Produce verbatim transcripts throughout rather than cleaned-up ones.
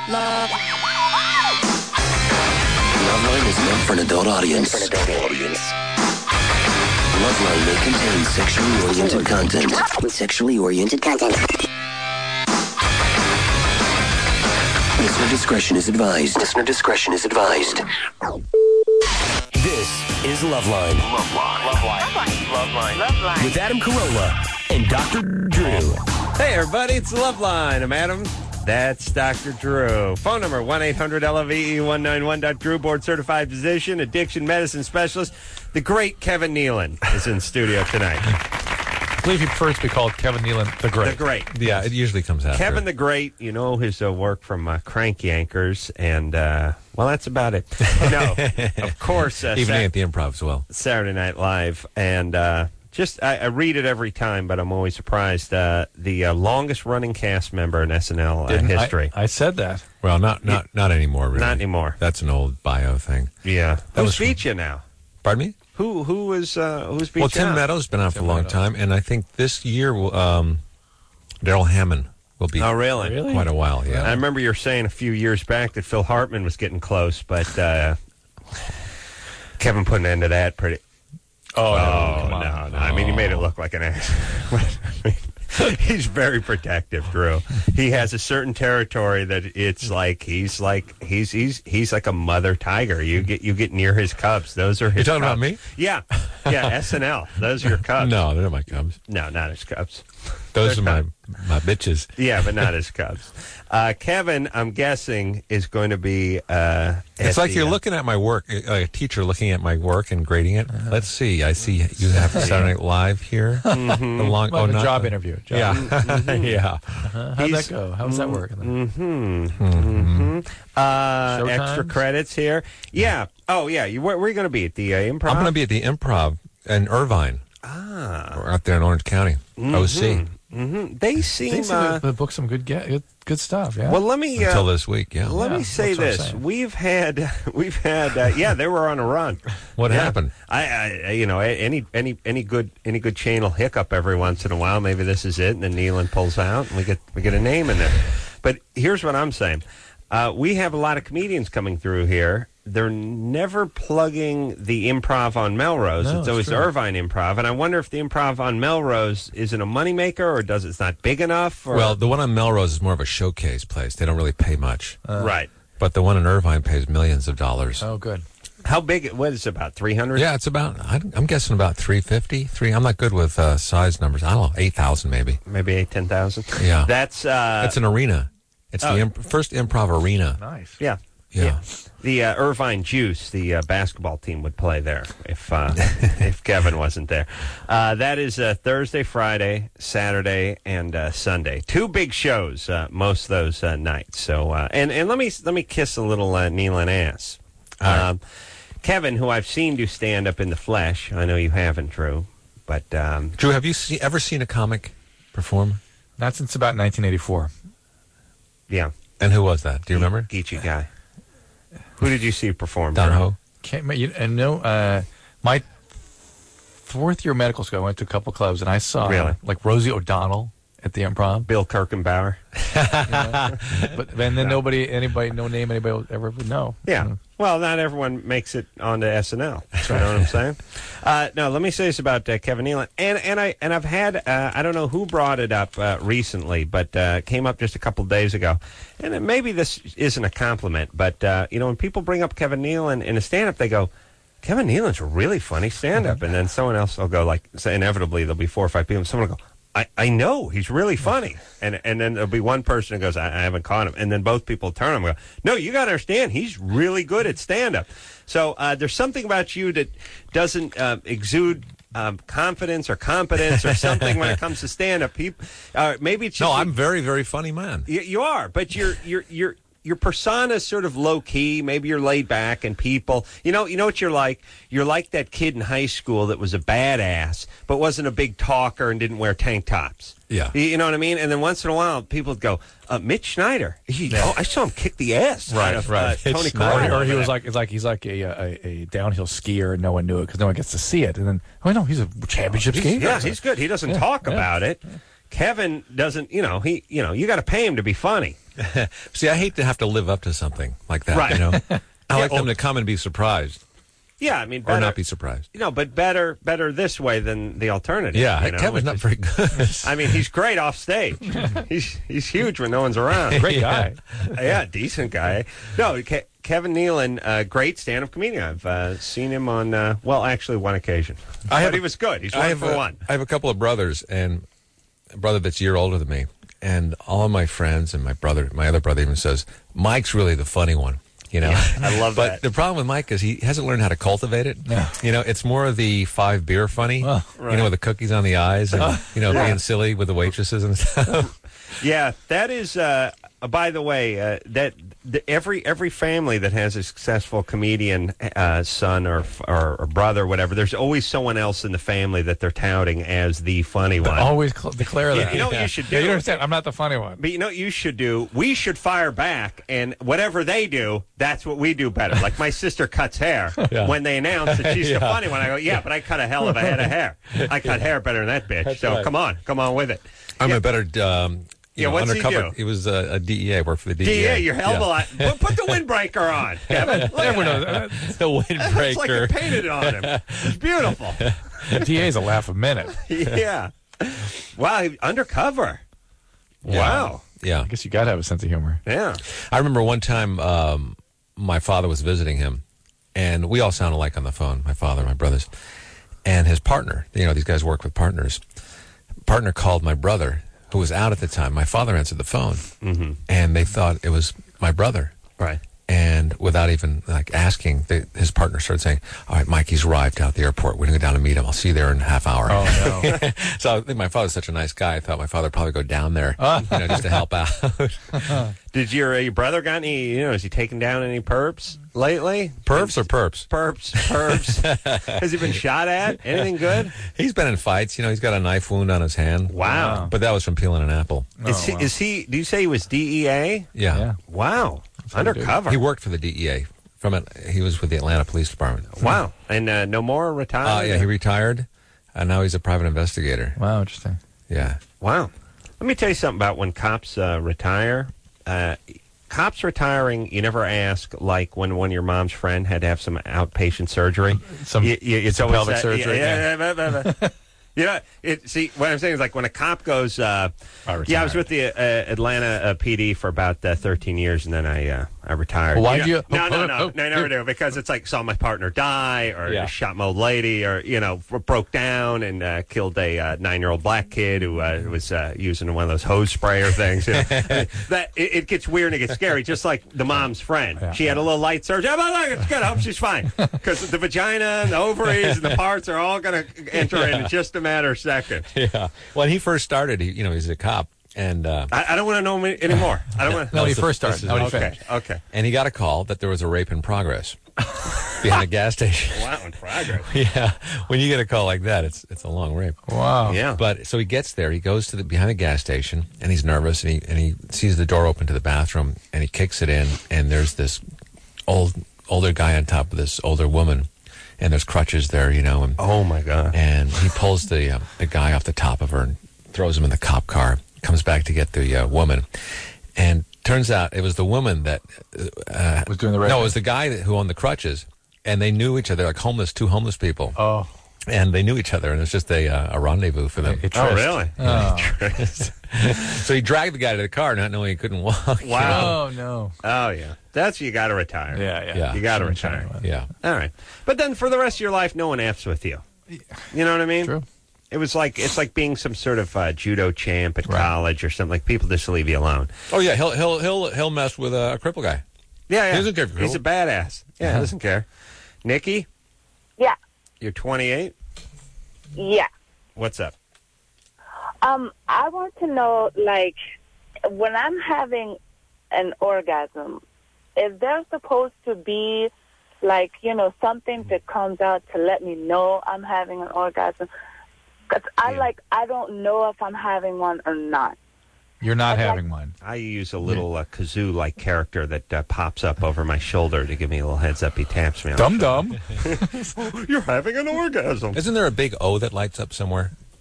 Love. Loveline is meant for an adult audience. For an adult audience. Loveline may contain sexually oriented content. Sexually oriented content. Listener discretion is advised. Listener discretion is advised. This is Loveline. Loveline. Loveline. Loveline. Loveline. With Adam Carolla and Doctor Drew. Hey, everybody, it's Loveline. I'm Adam. That's Doctor Drew. Phone number, one eight hundred L O V E one nine one. Drew, board-certified physician, addiction medicine specialist. The great Kevin Nealon is in studio tonight. I believe he prefers to be called Kevin Nealon the Great. The Great. Yeah, it usually comes after. Kevin the Great, you know his uh, work from uh, Crank Yankers, and, uh, well, that's about it. No, of course. Uh, Even Sat- at the Improv as well. Saturday Night Live, and uh, just, I, I read it every time, but I'm always surprised. Uh, the uh, longest-running cast member in S N L uh, Didn't I- history. I said that. Well, not not not anymore, really. Not anymore. That's an old bio thing. Yeah. That Who's was from- beat you now? Pardon me? Who who is uh, who's beat Well, you Tim out? Meadows has been out for a long Meadows. time, and I think this year, will, um, Daryl Hammond will be Oh, really? Really? quite a while, yeah. I remember you were saying a few years back that Phil Hartman was getting close, but uh, Kevin put an end to that pretty. Oh, Oh, no. Come no, on. no. I mean, he made it look like an ass. He's very protective, Drew. He has a certain territory that it's like he's like he's he's he's like a mother tiger. You get you get near his cubs. Those are his. You're talking about cubs. me? Yeah, yeah. S N L. Those are your cubs. No, they're not my cubs. no, not his cubs. Those are my, my bitches. Yeah, but not his cubs. Uh, Kevin, I'm guessing, is going to be. Uh, It's at like the, you're uh, looking at my work, a teacher looking at my work and grading it. Let's see. I see you have Saturday Night Live here. Mm-hmm. The long, Like oh, a not job the- interview. Job. Yeah. yeah. Uh, how'd He's- that go? How does that work? Mm-hmm. Mm-hmm. Uh, Showtimes? extra credits here. Yeah. Oh, yeah. You, where, where are you going to be? At the uh, Improv? I'm going to be at the Improv in Irvine. Ah. We're out there in Orange County. O C. Mm-hmm. They seem. They seem uh, to book some good, ga- good, good stuff. Yeah. well, let me. Uh, Until this week, yeah. Let Yeah, me say that's what I'm this: saying. we've had, we've had, uh, yeah, they were on a run. What Yeah. happened? I, I, you know, any, any, any good, any good chain will hiccup every once in a while. Maybe this is it, and then Nealon pulls out, and we get, we get a name in there. But here's what I'm saying: uh, we have a lot of comedians coming through here. They're never plugging the Improv on Melrose. No, it's it's always true. Irvine Improv, and I wonder if the Improv on Melrose isn't a moneymaker, or does it's not big enough? Or, Well, the one on Melrose is more of a showcase place. They don't really pay much. right. But the one in Irvine pays millions of dollars. oh, good. How big? What is it, about three hundred? Yeah, it's about, I- I'm guessing about three fifty. Three, I'm not good with uh, size numbers. I don't know, eight thousand maybe. Maybe eight, ten thousand. Yeah. That's uh, It's an arena. It's oh. the imp- first improv arena. Nice. yeah. Yeah. The uh, Irvine Juice, the uh, basketball team, would play there if uh, if Kevin wasn't there. Uh, that is uh, Thursday, Friday, Saturday, and uh, Sunday. Two big shows, uh, most of those uh, nights. So, uh, and and let me let me kiss a little uh, Nealon ass. Um, Kevin, who I've seen do stand up in the flesh. I know you haven't, Drew, but um, Drew, have you see, ever seen a comic perform? Not since about nineteen eighty-four. yeah, And who was that? Do you remember? Geechee guy. Who did you see perform? Don Drew? Ho? Can't, you, and no, uh, my fourth year of medical school, I went to a couple clubs, and I saw Really? like Rosie O'Donnell at the Improv. Bill Kirkenbauer. But and then nobody, anybody, no name anybody will ever would know. Yeah. Mm. Well, not everyone makes it onto S N L. You know what I'm saying? Uh, no, let me say this about uh, Kevin Nealon, and and I and I've had uh, I don't know who brought it up uh, recently, but uh, it came up just a couple days ago, and it- maybe this isn't a compliment, but uh, you know when people bring up Kevin Nealon in a stand-up, they go, Kevin Nealon's a really funny stand-up, and then someone else will go like, so inevitably there'll be four or five people, and someone will go, I, I know he's really funny, and and then there'll be one person who goes, I, I haven't caught him, and then both people turn him and go, no, you got to understand, he's really good at stand-up. So uh, there's something about you that doesn't uh, exude um, confidence or competence or something when it comes to stand-up. People, uh, maybe it's just No, I'm a very, very funny man. you, you are, but you're you're you're. Your persona is sort of low key. Maybe you're laid back, and people, you know, you know what you're like. You're like that kid in high school that was a badass, but wasn't a big talker and didn't wear tank tops. Yeah. You, you know what I mean. And then once in a while, people would go, uh, "Mitch Schneider, he, oh, I saw him kick the ass Right, out of right. uh, Mitch Tony Schneider. Corral." Or, or he was like, it's like he's like a, a, a downhill skier, and no one knew it because no one gets to see it. And then, oh no, he's a championship skier. yeah, he's good. He doesn't Yeah, talk yeah. about it. Kevin doesn't, you know, he, you know, you got to pay him to be funny. See, I hate to have to live up to something like that. Right. You know, I like Yeah, them well- to come and be surprised Yeah, I mean, or better, not be surprised. You know, but better, better this way than the alternative. Yeah, you know, Kevin's which not is- very good. I mean, he's great off stage. he's he's huge when no one's around. Great guy. Yeah, decent guy. No, Ke- Kevin Nealon, uh, great stand-up comedian. I've uh, seen him on, uh, well, actually one occasion. I have but he a- was good. He's I one have for a, one. I have a couple of brothers, and a brother that's a year older than me, and all of my friends and my brother, my other brother even says, Mike's really the funny one. You know, I love but that. the problem with Mike is he hasn't learned how to cultivate it. No. You know, it's more of the five beer funny. Oh, You know, with the cookies on the eyes, and you know, being silly with the waitresses and stuff. Yeah, that is. Uh, uh, by the way, uh, that the, every every family that has a successful comedian uh, son or, or or brother, or whatever, there's always someone else in the family that they're touting as the funny one. Always cl- declare You- that. you know what you should do? Yeah, you don't understand. I'm not the funny one. But you know what you should do? We should fire back, and whatever they do, that's what we do better. Like my sister cuts hair. Yeah. When they announce that she's the Yeah. funny one, I go, yeah, but I cut a hell of a head of hair. I cut hair better than that bitch. That's so right. come on, come on with it. I'm Yeah. a better. Um, you Yeah, know, what's he undercover. do? He was a, a D E A. Worked for the D E A. D A, you're hell of a Yeah. lot. Put, put the windbreaker on, Kevin. Look at Everyone that. knows. the It's like you windbreaker. painted it on him. It's beautiful. The D A's a laugh a minute. Yeah. Wow, he- undercover. Yeah. Wow. Yeah. I guess you got to have a sense of humor. Yeah. I remember one time um, my father was visiting him, and we all sound alike on the phone, my father and my brothers. And his partner, you know, these guys work with partners. Partner called my brother, who was out at the time. My father answered the phone, Mm-hmm. and they thought it was my brother. Right. And without even like asking, they, his partner started saying, "All right, Mike, he's arrived out at the airport. We're going to go down and meet him. I'll see you there in a half hour." Oh, no. So I think my father's such a nice guy. I thought my father would probably go down there, you know, just to help out. Did your, uh, your brother got any, you know, is he taking down any perps lately? Pervs or perps? Perps, perps. Has he been shot at? Anything good? He's been in fights. You know, he's got a knife wound on his hand. Wow. But that was from peeling an apple. Is, Oh, he, wow. is he, do you say he was D E A? Yeah. Yeah. Wow. what he did. Undercover. He worked for the D E A. From it, he was with the Atlanta Police Department. Wow. And uh, no more retired? Uh, yeah, he retired, and now he's a private investigator. Wow, interesting. Yeah. Wow. Let me tell you something about when cops uh, retire. Uh, cops retiring, you never ask, like when one of your mom's friend had to have some outpatient surgery. Some- You- you- it's some always pelvic that- surgery, Yeah, yeah, yeah, yeah. You know, it, see, what I'm saying is like when a cop goes, uh, I yeah, I was retired. with the uh, Atlanta uh, P D for about uh, thirteen years, and then I uh, I retired. Well, why know- do you- No, oh, no, oh, no, oh, no, I never do, because it's like saw my partner die, or Yeah. shot my old lady, or, you know, broke down and uh, killed a uh, nine-year-old black kid who uh, was uh, using one of those hose sprayer things. You know? I mean, that it, it gets weird and it gets scary, just like the mom's friend. Yeah. She had a little light surgery. Oh, look, it's good. I hope she's fine, because the vagina and the ovaries and the parts are all going to enter Yeah. in just a matter of seconds. Yeah. When he first started, he, you know, he's a cop, and uh, I, I don't want to know me anymore. I don't want. No, when he this is- first started. this is- Not when he Okay. finished. Okay. and he got a call that there was a rape in progress behind a gas station. Wow, in progress. Yeah. When you get a call like that, it's it's a long rape. Wow. Yeah. But so he gets there, he goes to the behind the gas station, and he's nervous, and he and he sees the door open to the bathroom, and he kicks it in, and there's this old older guy on top of this older woman, and there's crutches there, you know, and Oh my God. and he pulls the uh, the guy off the top of her and throws him in the cop car. Comes back to get the uh, woman, and turns out it was the woman that uh, Was doing the right No, thing. it was the guy that, who owned the crutches, and they knew each other, like homeless, two homeless people, Oh. and they knew each other, and it was just a uh, a rendezvous for them. It Oh, tryst. really? Oh. So he dragged the guy to the car, not knowing he couldn't walk. Wow. Oh, no. Oh yeah. That's you got to retire. Yeah, yeah. Yeah. You got to Shouldn't retire. try to- Yeah. All right. But then for the rest of your life, no one F's with you. You know what I mean? True. It was like it's like being some sort of uh, judo champ at Right. college or something. Like people just leave you alone. Oh yeah, he'll he'll he'll he'll mess with a, a cripple guy. Yeah, yeah. He doesn't care if you're He's a cool. badass. Yeah, he doesn't care. Nikki, Yeah. you're twenty-eight. Yeah. What's up? Um, I want to know, like, when I'm having an orgasm, is there supposed to be, like, you know, something that comes out to let me know I'm having an orgasm? Because I, Yeah. like, I don't know if I'm having one or not. You're not Okay. having one. I use a little uh, kazoo-like character that uh, pops up over my shoulder to give me a little heads up. He taps me on the Dum dum. shoulder. You're having an orgasm. Isn't there a big O that lights up somewhere?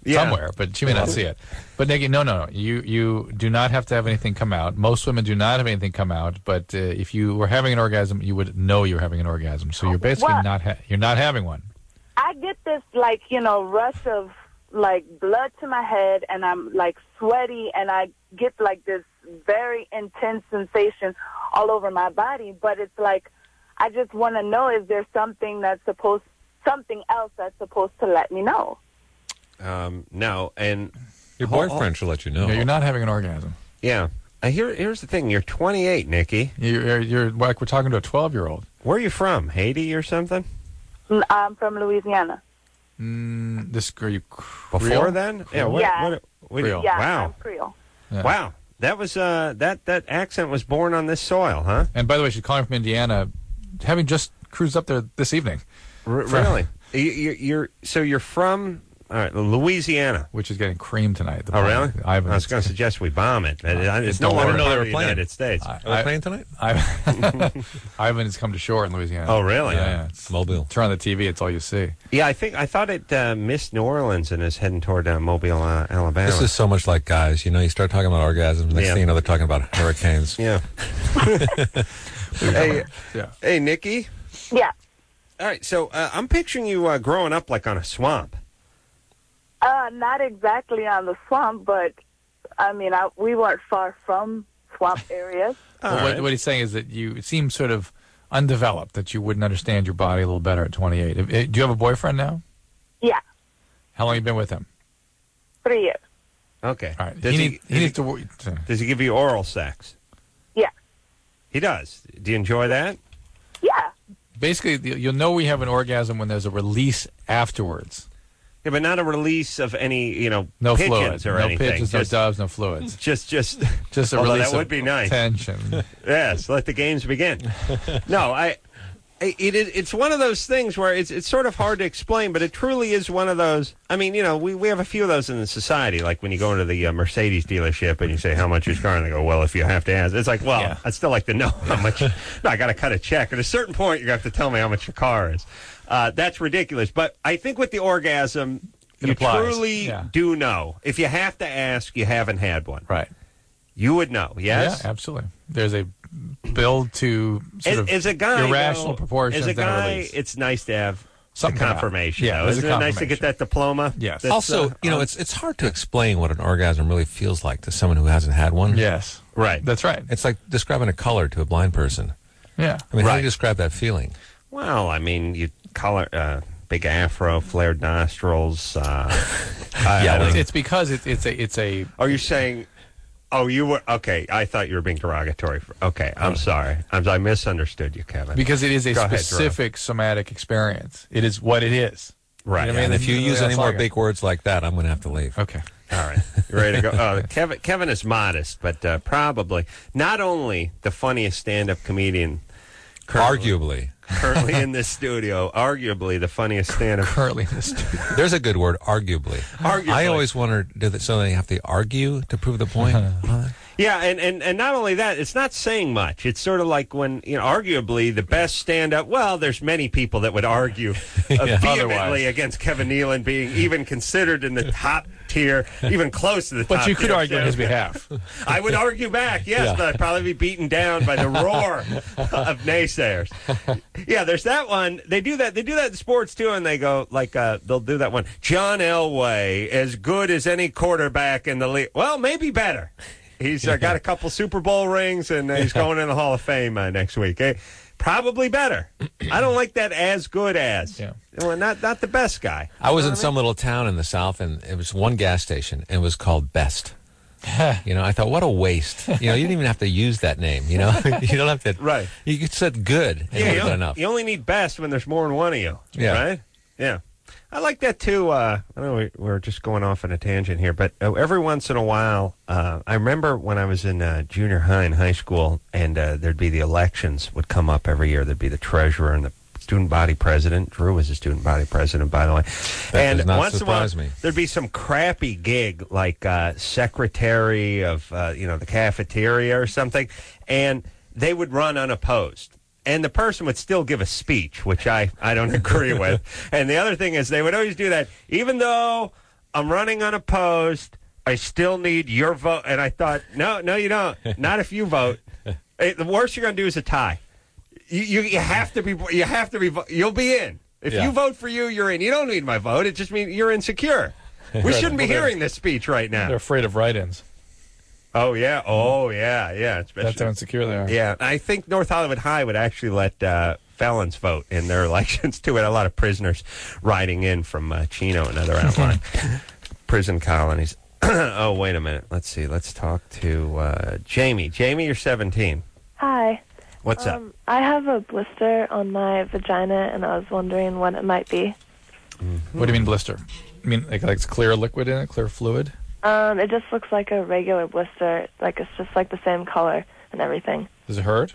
Yeah. somewhere, but she may not see it. But Nikki, no, no, no. You you do not have to have anything come out. Most women do not have anything come out. But uh, if you were having an orgasm, you would know you're having an orgasm. So you're basically Well- not ha- you're not having one. I get this, like, you know, rush of, like, blood to my head, and I'm, like, sweaty, and I get, like, this very intense sensation all over my body. But it's like, I just want to know, is there something that's supposed, something else that's supposed to let me know? Um, no, and Your Ho- boyfriend should let you know. No, you're not having an orgasm. yeah. Uh, here, here's the thing. You're twenty-eight, Nikki. You're, you're, you're like we're talking to a twelve-year-old. Where are you from? Haiti or something? N- I'm from Louisiana. Mm, this are you Before Creole? then? Yeah. What, Yeah. What, what, Creole. Yeah, Wow. I'm Creole. Yeah. Wow. That was uh that that accent was born on this soil, huh? And by the way, she's calling from Indiana, having just cruised up there this evening, R- From- really? You, you, you're so you're from all right, Louisiana. which is getting creamed tonight. The Oh, plane. really? Ivan, I was going to suggest we bomb it. It- it's don't no worry. longer I didn't know part they of were the playing. United States. I- Are they I- playing tonight? I, Ivan has come to shore in Louisiana. Oh, really? Yeah, yeah. It's- Mobile. Turn on the T V, it's all you see. Yeah, I think I thought it uh, missed New Orleans and is heading toward uh, Mobile, uh, Alabama. This is so much like guys. You know, you start talking about orgasms, next Yeah. thing you know, they're talking about hurricanes. yeah. hey, Yeah. hey, Nikki. Yeah. All right, so uh, I'm picturing you uh, growing up like on a swamp. Uh, not exactly on the swamp, but, I mean, I, we weren't far from swamp areas. All Well, right. what, what he's saying is that you it seems sort of undeveloped, that you wouldn't understand your body a little better at twenty-eight. If- eh, Do you have a boyfriend now? Yeah, How long have you been with him? three years. Okay. All right. Does he, he, need, he does, he, needs to. wor- to- does he give you oral sex? Yeah. He does. Do you enjoy that? Yeah. Basically, the- you'll know we have an orgasm when there's a release afterwards. Yeah, but not a release of any, you know, No pigeons fluids, or no anything. pigeons, just, no doves, no fluids. just, just, Just a although release that would of be nice. tension. Yes, let the games begin. No, I. It, it, it's one of those things where it's it's sort of hard to explain, but it truly is one of those. I mean, you know, we, we have a few of those in the society. Like when you go into the uh, Mercedes dealership and you say, how much is your car? And they go, well, if you have to ask. It's like, well, Yeah. I'd still like to know how much. No, I got to cut a check. At a certain point, you have to tell me how much your car is. Uh, that's ridiculous. But I think with the orgasm, It you applies. truly Yeah. do know. If you have to ask, you haven't had one. Right. You would know, yes? Yeah, absolutely. There's a build to sort As, of as a guy, irrational though, proportions As a and a guy, release. it's nice to have Something the come out. confirmation. Yeah, though. there's a Isn't it nice to get confirmation. that diploma? Yes. That's, Also, uh, you know, um, it's it's hard to explain what an orgasm really feels like to someone who hasn't had one. Yes. right. That's right. It's like describing a color to a blind person. Yeah. I mean, how do Right. you describe that feeling? Well, I mean, you color uh, big afro, flared nostrils. Uh, I- I Yeah, don't it's, know. it's because it, it's a it's a Are you saying? Oh, you were okay. I thought you were being derogatory. For, okay, I'm sorry. I'm, I misunderstood you, Kevin. because it is a Go ahead, Drew. specific somatic experience. It is what it is. right. You know what I And mean? if you That's use any more like it. big words like that, I'm going to have to leave. Okay. All right, you ready to go? Uh, Kevin, Kevin is modest, but uh, probably not only the funniest stand-up comedian, currently, Arguably. currently in this studio, arguably the funniest stand-up. Currently in the studio. There's a good word, arguably. Arguably. I always wondered, do they, so they have to argue to prove the point? Yeah, and, and, and not only that, it's not saying much. It's sort of like when, you know, arguably the best stand-up, well, there's many people that would argue uh, Yeah. vehemently Otherwise. against Kevin Nealon being even considered in the top tier, even close to the top But you could tier argue on his stand-up. behalf. I would argue back, yes, Yeah. but I'd probably be beaten down by the roar of naysayers. Yeah, there's that one. They do that. They do that in sports too, and they go like uh, they'll do that one. John Elway, as good as any quarterback in the league. Well, maybe better. He's uh, got a couple Super Bowl rings, and uh, he's going in the Hall of Fame uh, next week. Eh? Probably better. I don't like that as good as. Yeah. Well, not not the best guy. I was in some little town in the South, and it was one gas station, and it was called Best. You know, I thought, what a waste. You know, you didn't even have to use that name, you know? You don't have to. Right. You could said good, and Yeah, it you, would have been only, enough. you only need best when there's more than one of you. Yeah. Right? Yeah. I like that too. Uh, I know we, we're just going off on a tangent here, but uh, every once in a while, uh, I remember when I was in uh, junior high and high school, and uh, there'd be the elections would come up every year. There'd be the treasurer and the student body president. Drew was the student body president, by the way. That and does not once in a while, surprise me. there'd be some crappy gig like uh, secretary of uh, you know the cafeteria or something, and they would run unopposed. And the person would still give a speech, which I, I don't agree with. And the other thing is they would always do that, even though I'm running unopposed. I still need your vote. And I thought, no, no, you don't. Not if you vote. Hey, the worst you're going to do is a tie. You, you you have to be. You have to be. You'll be in. If Yeah. you vote for you, you're in. You don't need my vote. It just means you're insecure. We shouldn't be hearing this speech right They're now. afraid of write-ins. Oh yeah. Oh yeah. Yeah. Especially, That's how insecure they are. yeah. I think North Hollywood High would actually let uh, felons vote in their elections too. We had a lot of prisoners riding in from uh, Chino and other outlying prison colonies. Oh, wait a minute. Let's see. Let's talk to uh, Jamie. Jamie, you're seventeen. Hi. What's up? Um, I have a blister on my vagina, and I was wondering what it might be. What do you mean blister? I mean like, like it's clear liquid in it, clear fluid? Um, it just looks like a regular blister. Like it's just like the same color and everything. Does it hurt?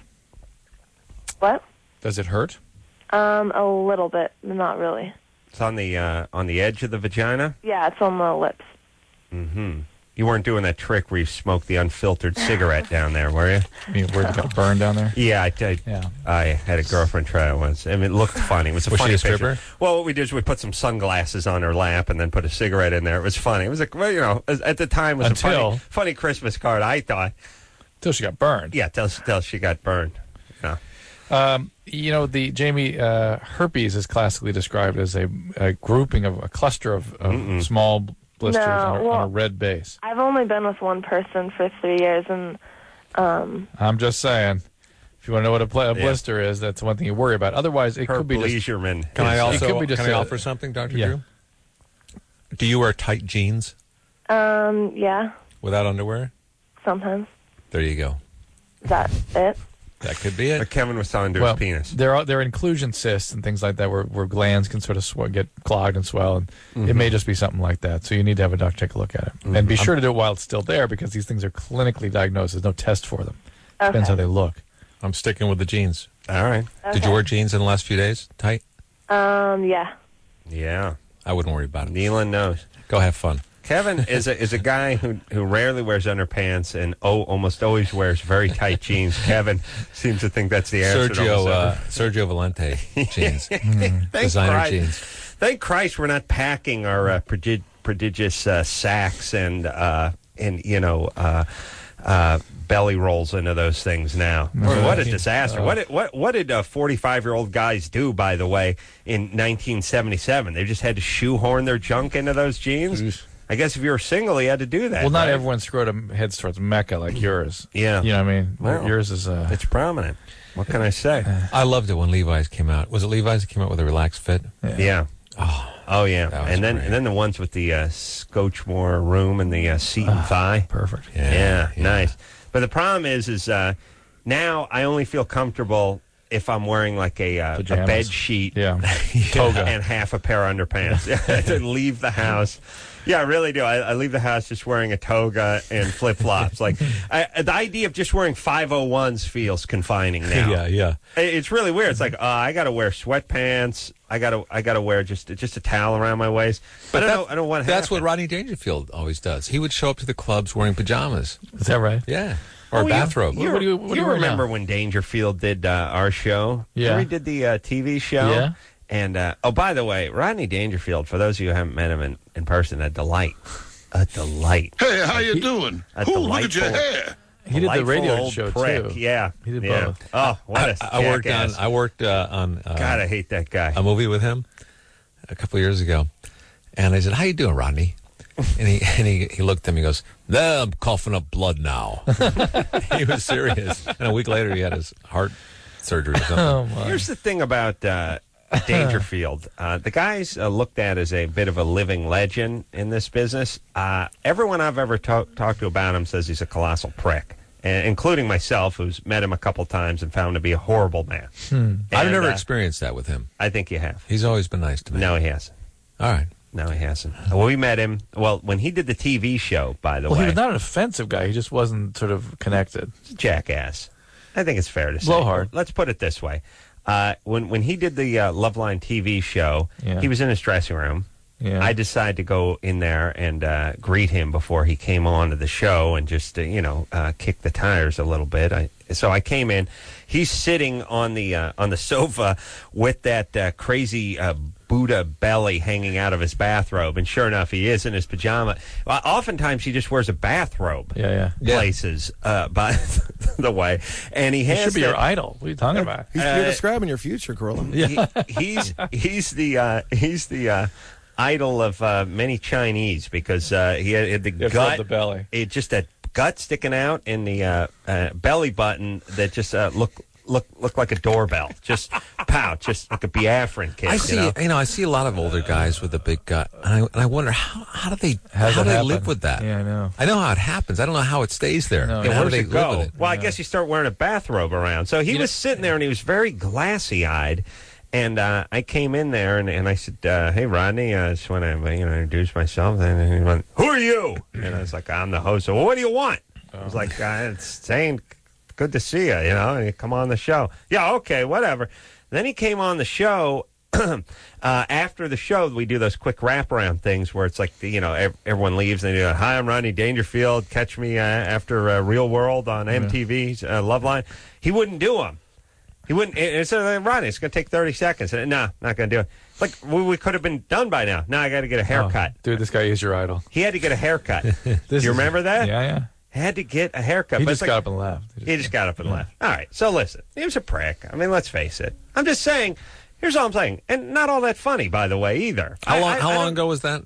What? Does it hurt? Um, a little bit, not really. It's on the uh, on the edge of the vagina. Yeah, it's on the lips. Mm-hmm. You weren't doing that trick where you smoked the unfiltered cigarette down there, were you? I mean, where it got burned down there? Yeah, I, I, Yeah. I had a girlfriend try it once. I mean, it looked funny. It was a Was she funny a picture. stripper? Well, what we did is we put some sunglasses on her lap and then put a cigarette in there. It was funny. It was a, well, you know, at the time, it was a Until- funny, funny Christmas card, I thought. Until she got burned. Yeah, till, till she got burned. Yeah. Um, you know, the Jamie uh, herpes is classically described as a, a grouping of a cluster of, of small blisters No, on, a, well- on a red base. I've only been with one person for three years, and um, I'm just saying, if you want to know what a, pl- a Yeah. blister is, that's one thing you worry about. Otherwise, it Her could be just Bleaserman. Can I is, uh, also could be just can I a- offer something, Doctor Yeah. Drew? Do you wear tight jeans um, yeah, without underwear? sometimes. There you go. Is that it? That could be But it. Kevin was telling to well, his penis. there are there are inclusion cysts and things like that where, where glands can sort of sw- get clogged and swell, and it Mm-hmm. may just be something like that. So you need to have a doctor take a look at it, and be sure to do it while it's still there because these things are clinically diagnosed. There's no test for them. Depends Okay. how they look. I'm sticking with the jeans. All right. Did you wear jeans in the last few days? Tight? Um, yeah. Yeah. I wouldn't worry about it. Nealon knows. Go have fun. Kevin is a is a guy who who rarely wears underpants and oh, almost always wears very tight jeans. Kevin seems to think that's the answer. to Sergio almost uh, everything. Sergio Valente jeans. Thank Designer Christ. jeans. Thank Christ we're not packing our uh, prodig- prodigious uh, sacks and uh, and you know uh, uh, belly rolls into those things now. What a disaster! what did, what what did forty-five year old guys do? By the way, in nineteen seventy-seven, they just had to shoehorn their junk into those jeans. I guess if you were single, you had to do that. Well, not right? everyone's scrotum heads towards Mecca like yours. Yeah. You know what I mean? Well, yours is uh, It's prominent. What can I say? I loved it when Levi's came out. Was it Levi's that came out with a relaxed fit? Yeah. Oh, Oh yeah. That was And then great. and then the ones with the uh, Scotchmore room and the uh, seat and thigh. perfect. yeah. Yeah, yeah. nice. But the problem is, is uh, now I only feel comfortable if I'm wearing like a, uh, a Pajamas. bed sheet Yeah. toga and half a pair of underpants to leave the house. Yeah, I really do. I, I leave the house just wearing a toga and flip flops. Like I, the idea of just wearing five oh ones feels confining now. Yeah, yeah. It- It's really weird. It's like uh, I got to wear sweatpants. I got to I got to wear just just a towel around my waist. But I don't that- know. I don't know what. That's what happened. Rodney Dangerfield always does. He would show up to the clubs wearing pajamas. Is that right? Yeah. Or Oh, a you- bathrobe. You, What do you- what do you you wear remember now? when Dangerfield did uh, our show? Yeah. Remember he did the uh, T V show? Yeah. And, uh, oh, by the way, Rodney Dangerfield, for those of you who haven't met him in, in person, a delight. A delight. Hey, how you doing? A Ooh, look at your delightful- hair. He did the Delightful radio old show prick. too. Yeah. He did yeah. both. Oh, what a I, I worked on jackass. I worked uh, on uh, God, I hate that guy. a movie with him a couple of years ago, and I said, "How you doing, Rodney?" And he and he, he looked at me and goes, "Nah, I'm coughing up blood now." He was serious, and a week later he had his heart surgery or something. Oh my! Here's the thing about uh, Dangerfield. Uh, the guy's uh, looked at as a bit of a living legend in this business. Uh, everyone I've ever to- talked to about him says he's a colossal prick, and, including myself, who's met him a couple times and found him to be a horrible man. I've And, never uh, experienced that with him. I think you have. He's always been nice to me. No, he hasn't. All right. No, he hasn't. Well, we met him. Well, when he did the T V show, by the Well, way, he was not an offensive guy. He just wasn't sort of connected. jackass. I think it's fair to say. Blowhard. Let's put it this way: uh, when when he did the uh, Loveline T V show, Yeah. he was in his dressing room, Yeah. I decided to go in there and uh, greet him before he came on to the show and just, uh, you know, uh, kick the tires a little bit. I, so I came in. He's sitting on the uh, on the sofa with that uh, crazy uh, Buddha belly hanging out of his bathrobe. And sure enough, he is in his pajama. Well, oftentimes, he just wears a bathrobe. Yeah, yeah. Places, uh, by the way. And he has He should be that, your idol. What are you talking about? He's, Uh, you're describing your future, Corlin. he, he's he's the uh, he's the uh, idol of uh, many Chinese because uh, he had, had the You have to gut, rub the belly. It just that gut sticking out in the uh, uh, belly button that just uh, look look look like a doorbell, just pow, just like a Biafran kid. I see, you you know? know, I see a lot of older guys with a big gut, and I, and I wonder how how do they How's how that do they happen? live with that? Yeah, I know. I know how it happens. I don't know how it stays there. No, And yeah, how Where do does they it live go? with it? Well, I guess you start wearing a bathrobe around. So he You was know- sitting there and he was very glassy eyed. And uh, I came in there and, and I said, uh, "Hey, Rodney, I just want to you know introduce myself." And he went, "Who are you?" And I was like, "I'm the host." So, well, what do you want? I was like, uh, "It's saying good to see you, you know, and you come on the show." "Yeah, okay, whatever." Then he came on the show. uh, after the show, we do those quick wraparound things where it's like, you know, ev- everyone leaves and they go, "Hi, I'm Rodney Dangerfield. Catch me uh, after uh, Real World on M T V's uh, Loveline." He wouldn't do them. He wouldn't. It's uh, Rodney. It's going to take thirty seconds. No, nah, not going to do it. Like we, we could have been done by now. No, I got to get a haircut. Oh, dude, this guy is your idol. He had to get a haircut. Do This you is- remember that? Yeah, yeah. Had to get a haircut. He But just it's got like- up and left. He just got up and left. All right. So listen, he was a prick. I mean, let's face it. I'm just saying. Here's all I'm saying, and not all that funny, by the way, either. How I- long I- how I long don't- ago was that?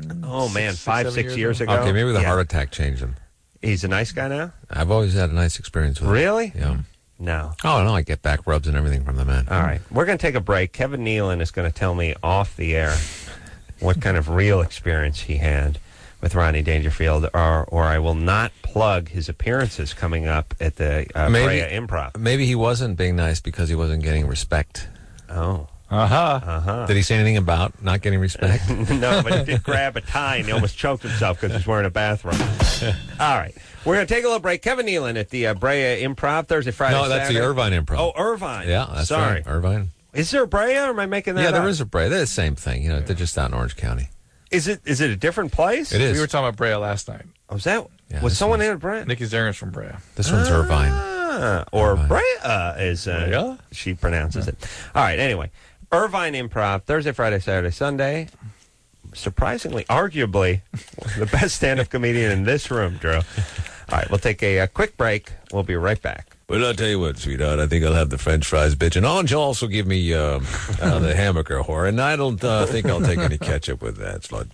Oh man, Six, five, seven six years years ago? ago. Okay, maybe the Yeah. heart attack changed him. He's a nice guy now. I've always had a nice experience with him. Really? Yeah. No. Oh no, I get back rubs and everything from the man. All right, we're going to take a break. Kevin Nealon is going to tell me off the air what kind of real experience he had with Rodney Dangerfield, or or I will not plug his appearances coming up at the uh, Maybe- Brea Improv. Maybe he wasn't being nice because he wasn't getting respect. Oh, Uh-huh. uh-huh. Did he say anything about not getting respect? No, but he did grab a tie and he almost choked himself because he's wearing a bathrobe. All right, we're going to take a little break. Kevin Nealon at the uh, Brea Improv Thursday, Friday, No, that's the Saturday. Irvine Improv. Oh, Irvine. yeah, that's Sorry. right. Irvine. Is there a Brea, or am I making that Yeah, there up? is a Brea. They're the same thing. You know, they're just out in Orange County. Is it is it a different place? It is. We were talking about Brea last night. Oh, is that Yeah, was this someone one's- in a Brea? Nikki Zeringer's from Brea. This one's Irvine. Ah, or Irvine. Brea, is uh, Brea? she pronounces it. All right, anyway. Irvine Improv, Thursday, Friday, Saturday, Sunday. Surprisingly, arguably, the best stand-up comedian in this room, Drew. All right, we'll take a, a quick break. We'll be right back. Well, I'll tell you what, sweetheart. I think I'll have the French fries, bitch. And oh, and you'll also give me uh, uh, the hamburger whore. And I don't uh, think I'll take any ketchup with that, slut.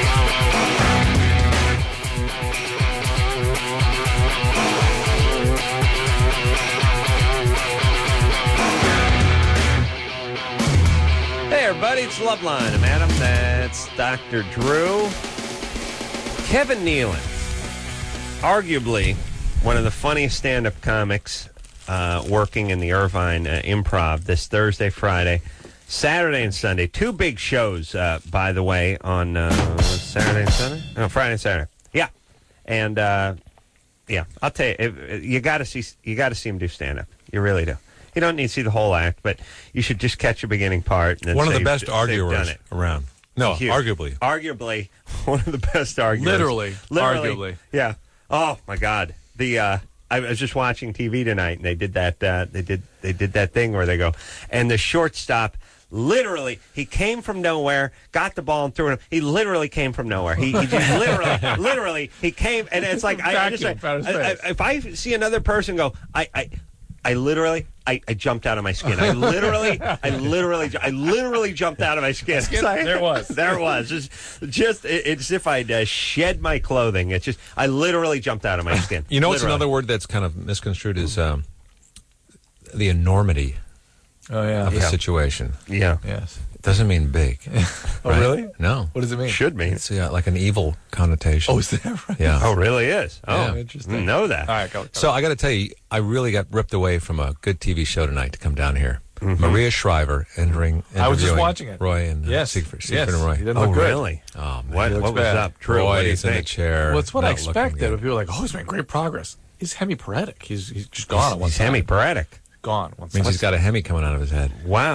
Hey, everybody, it's Loveline. I'm Adam. That's Doctor Drew. Kevin Nealon, arguably one of the funniest stand-up comics uh, working in the Irvine uh, Improv this Thursday, Friday, Saturday, and Sunday. Two big shows, uh, by the way, on uh, Saturday and Sunday? No, Friday and Saturday. Yeah. And, uh, yeah, I'll tell you, if, you got to see you got to see him do stand-up. You really do. You don't need to see the whole act, but you should just catch a beginning part. And then One of say the best you've- say you've done arguers it. around. No, Huge. arguably. Arguably, one of the best arguers. Literally. Literally. Arguably. Yeah. Oh my God. The uh, I was just watching T V tonight, and they did that. Uh, they did they did that thing where they go, and the shortstop. Literally, he came from nowhere, got the ball and threw it. He literally came from nowhere. He, he just literally, literally, he came, and it's like I, I just, Vacuum out of his I, I, face. if I see another person go, I, I, I literally, I, I jumped out of my skin. I literally, I literally, I literally jumped out of my skin. It's like- There it was. there it was. Just, just it, it's as if I'd uh, shed my clothing. It's just, I literally jumped out of my skin. You know what's Literally. another word that's kind of misconstrued is um, the enormity Oh, yeah. of the situation. Yeah, Yes. It doesn't mean big. Oh, right? really? No. What does it mean? should mean. It's uh, like an evil connotation. Oh, is that right? yeah. Oh, really is. Oh, Yeah. Interesting. didn't know that. All right, go. go. So I got to tell you, I really got ripped away from a good T V show tonight to come down here. Maria Shriver entering. I was just interviewing watching it. Roy and uh, Yes. Siegfried, Yes. Siegfried and Roy. He didn't Oh, look good. really? Oh man, What, He looks what was bad. up, Drew? Roy What do you is in the think? chair. Well, it's what I not looking expected. good. But people are like, oh, he's made great progress. He's hemiparetic. He's he's just gone at one He's time. hemiparetic. Gone. One Means side. he's got a Hemi coming out of his head. Wow.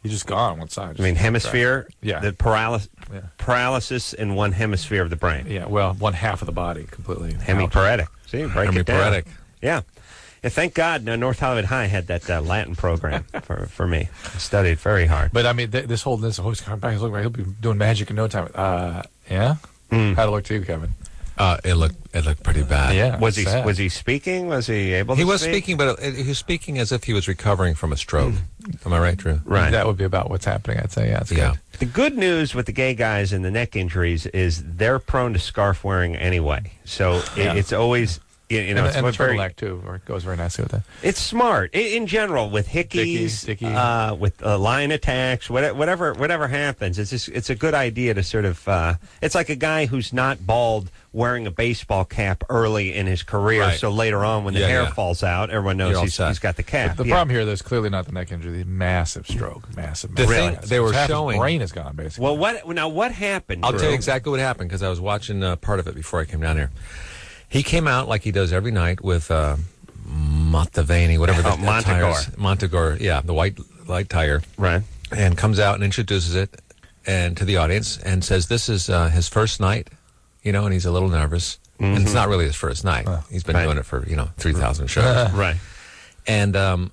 He's just gone on one side. I mean, hemisphere. Yeah. The paralysis, Yeah. paralysis in one hemisphere of the brain. Yeah, well, one half of the body completely. Hemiparetic. See, break it down. Hemiparetic. Yeah. Yeah. Thank God, uh, North Hollywood High had that uh, Latin program for for me. I studied very hard. But I mean, th- this whole this whole coming back, look, he'll be doing magic in no time. Uh, yeah. Mm. How'd it look to you, Kevin? Uh, it looked it looked pretty bad. Yeah. Was he sad. was he speaking? Was he able to He was speak? speaking, but it, he was speaking as if he was recovering from a stroke. Am I right, Drew? Right. That would be about what's happening. I'd say. Yeah. It's Yeah. good. The good news with the gay guys and the neck injuries is they're prone to scarf wearing anyway. So it, Yeah. it's always you, you know and it's and the very, turtleneck too, or it goes very nicely with that. it's smart in, in general with hickeys, Dicky, Dicky. Uh, with uh, line attacks, whatever, whatever, whatever happens. It's just, it's a good idea to sort of. Uh, it's like a guy who's not bald wearing a baseball cap early in his career, Right. so later on when the Yeah, hair yeah. falls out, everyone knows You're all he's, set. he's got the cap. The Yeah. problem here, there's clearly not the neck injury, the massive stroke, massive. The massive thing they were Half showing- his brain is gone, basically. Well, what now? What happened? I'll Drew? tell you exactly what happened because I was watching uh, part of it before I came down here. He came out like he does every night with uh, Montavani, whatever the Oh, that tire is. Montagor. Montagor, yeah, the white light tire, Right. and comes out and introduces it and to the audience and says this is uh, his first night, you know, and he's a little nervous. And it's not really his first night. He's been Right. doing it for you know three thousand shows, Right. and um,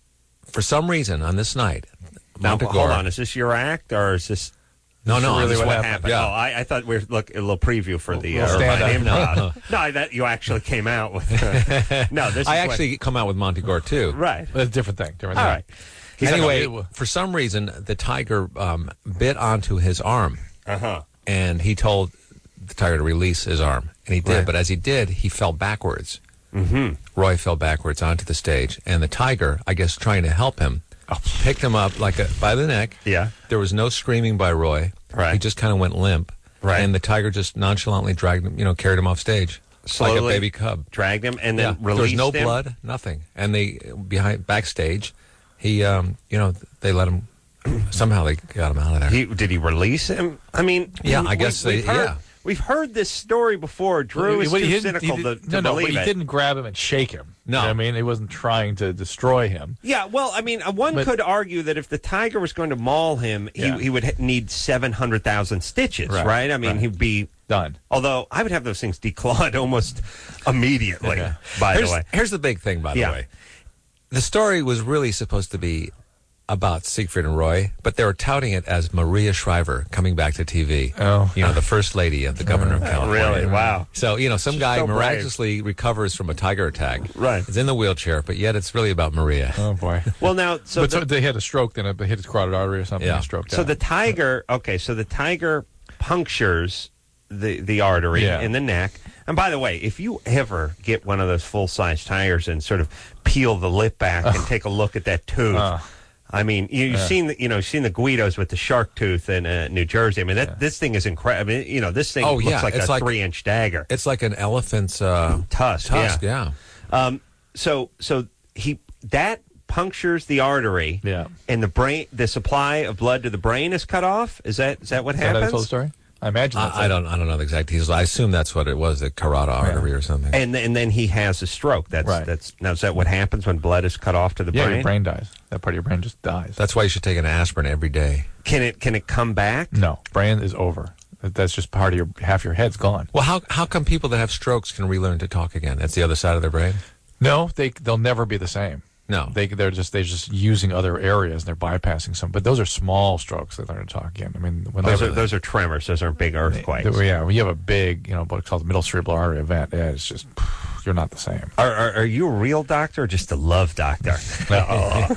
for some reason on this night, Now, Montagor. hold on. Is this your act or is this? No, this no, really this is what what happened. happened. Yeah. Oh, I, I thought we were look a little preview for the uh, Little Irvine stand-up. Improv. No, that you actually came out with. no, this. I is what- actually come out with Montagor too. right. But it's a different thing. Different All thing. right. He's like, anyway, "Oh, for some reason, the tiger um, bit onto his arm, Uh huh. and he told the tiger to release his arm, and he did. Right. But as he did, he fell backwards. Mm-hmm. Roy fell backwards onto the stage, and the tiger, I guess, trying to help him, picked him up like a, by the neck. Yeah. There was no screaming by Roy. Right. He just kind of went limp. Right. And the tiger just nonchalantly dragged him, you know, carried him off stage like a Slowly baby cub. Dragged him and Yeah. then There was released no him. blood, nothing. And they behind backstage, he, um, you know, they let him. Somehow they got him out of there. He, did he release him? I mean, Yeah, we- I guess we've they- heard, yeah. We've heard this story before. Drew is Well, too he didn't- cynical he to, did- to no, no, believe but he it. didn't grab him and shake him. No. You know what I mean, he wasn't trying to destroy him. Yeah, well, I mean, uh, one But- could argue that if the tiger was going to maul him, he, Yeah. he would ha- need seven hundred thousand stitches, right? Right, I mean, right. he'd be Done. Although I would have those things declawed almost immediately. Yeah. By here's, the way, here's the big thing, by Yeah. the way. The story was really supposed to be about Siegfried and Roy, but they were touting it as Maria Shriver coming back to T V. Oh. You know, the first lady of the governor of California. really, wow. So, you know, some guy so brave. miraculously recovers from a tiger attack. Right. Is in the wheelchair, but yet it's really about Maria. Oh boy. Well, now, so but the, so they had a stroke, then it hit his carotid artery or something. Yeah. And he stroked so out. the tiger. Okay, so the tiger punctures the the artery Yeah. in the neck. And by the way, if you ever get one of those full size tigers and sort of peel the lip back and take a look at that tooth. Uh. I mean, you, you've seen the, you know, you've seen the Guidos with the shark tooth in uh, New Jersey. I mean, that this thing is incredible. I mean, you know, this thing Oh, looks yeah, like it's a like- three-inch dagger. It's like an elephant's uh, Tusk, tusk, yeah. yeah. Um, so, so he that punctures the artery, Yeah. and the brain, the supply of blood to the brain is cut off. Is that is that what Is that how they happens? told the story? I imagine. That's I, I it. don't. I don't know the exact details. I assume that's what it was, the carotid artery or something. And and then he has a stroke. That's Right. that's now is that what happens when blood is cut off to the Yeah, brain? your brain dies. That part of your brain just dies. That's why you should take an aspirin every day. Can it can it come back? no, brain is over. That- That's just part of your half your head's gone. Well, how how come people that have strokes can relearn to talk again? That's the other side of their brain. No, they they'll never be the same. No. They they're just they're just using other areas. They're bypassing some, but those are small strokes. They learn to talk again. I mean, when Those they- are those are tremors. Those aren't big earthquakes. they- yeah, when you have a big, you know, what's called middle cerebral artery event, yeah, it's just you're not the same. Are, are are you a real doctor or just a love doctor? Oh.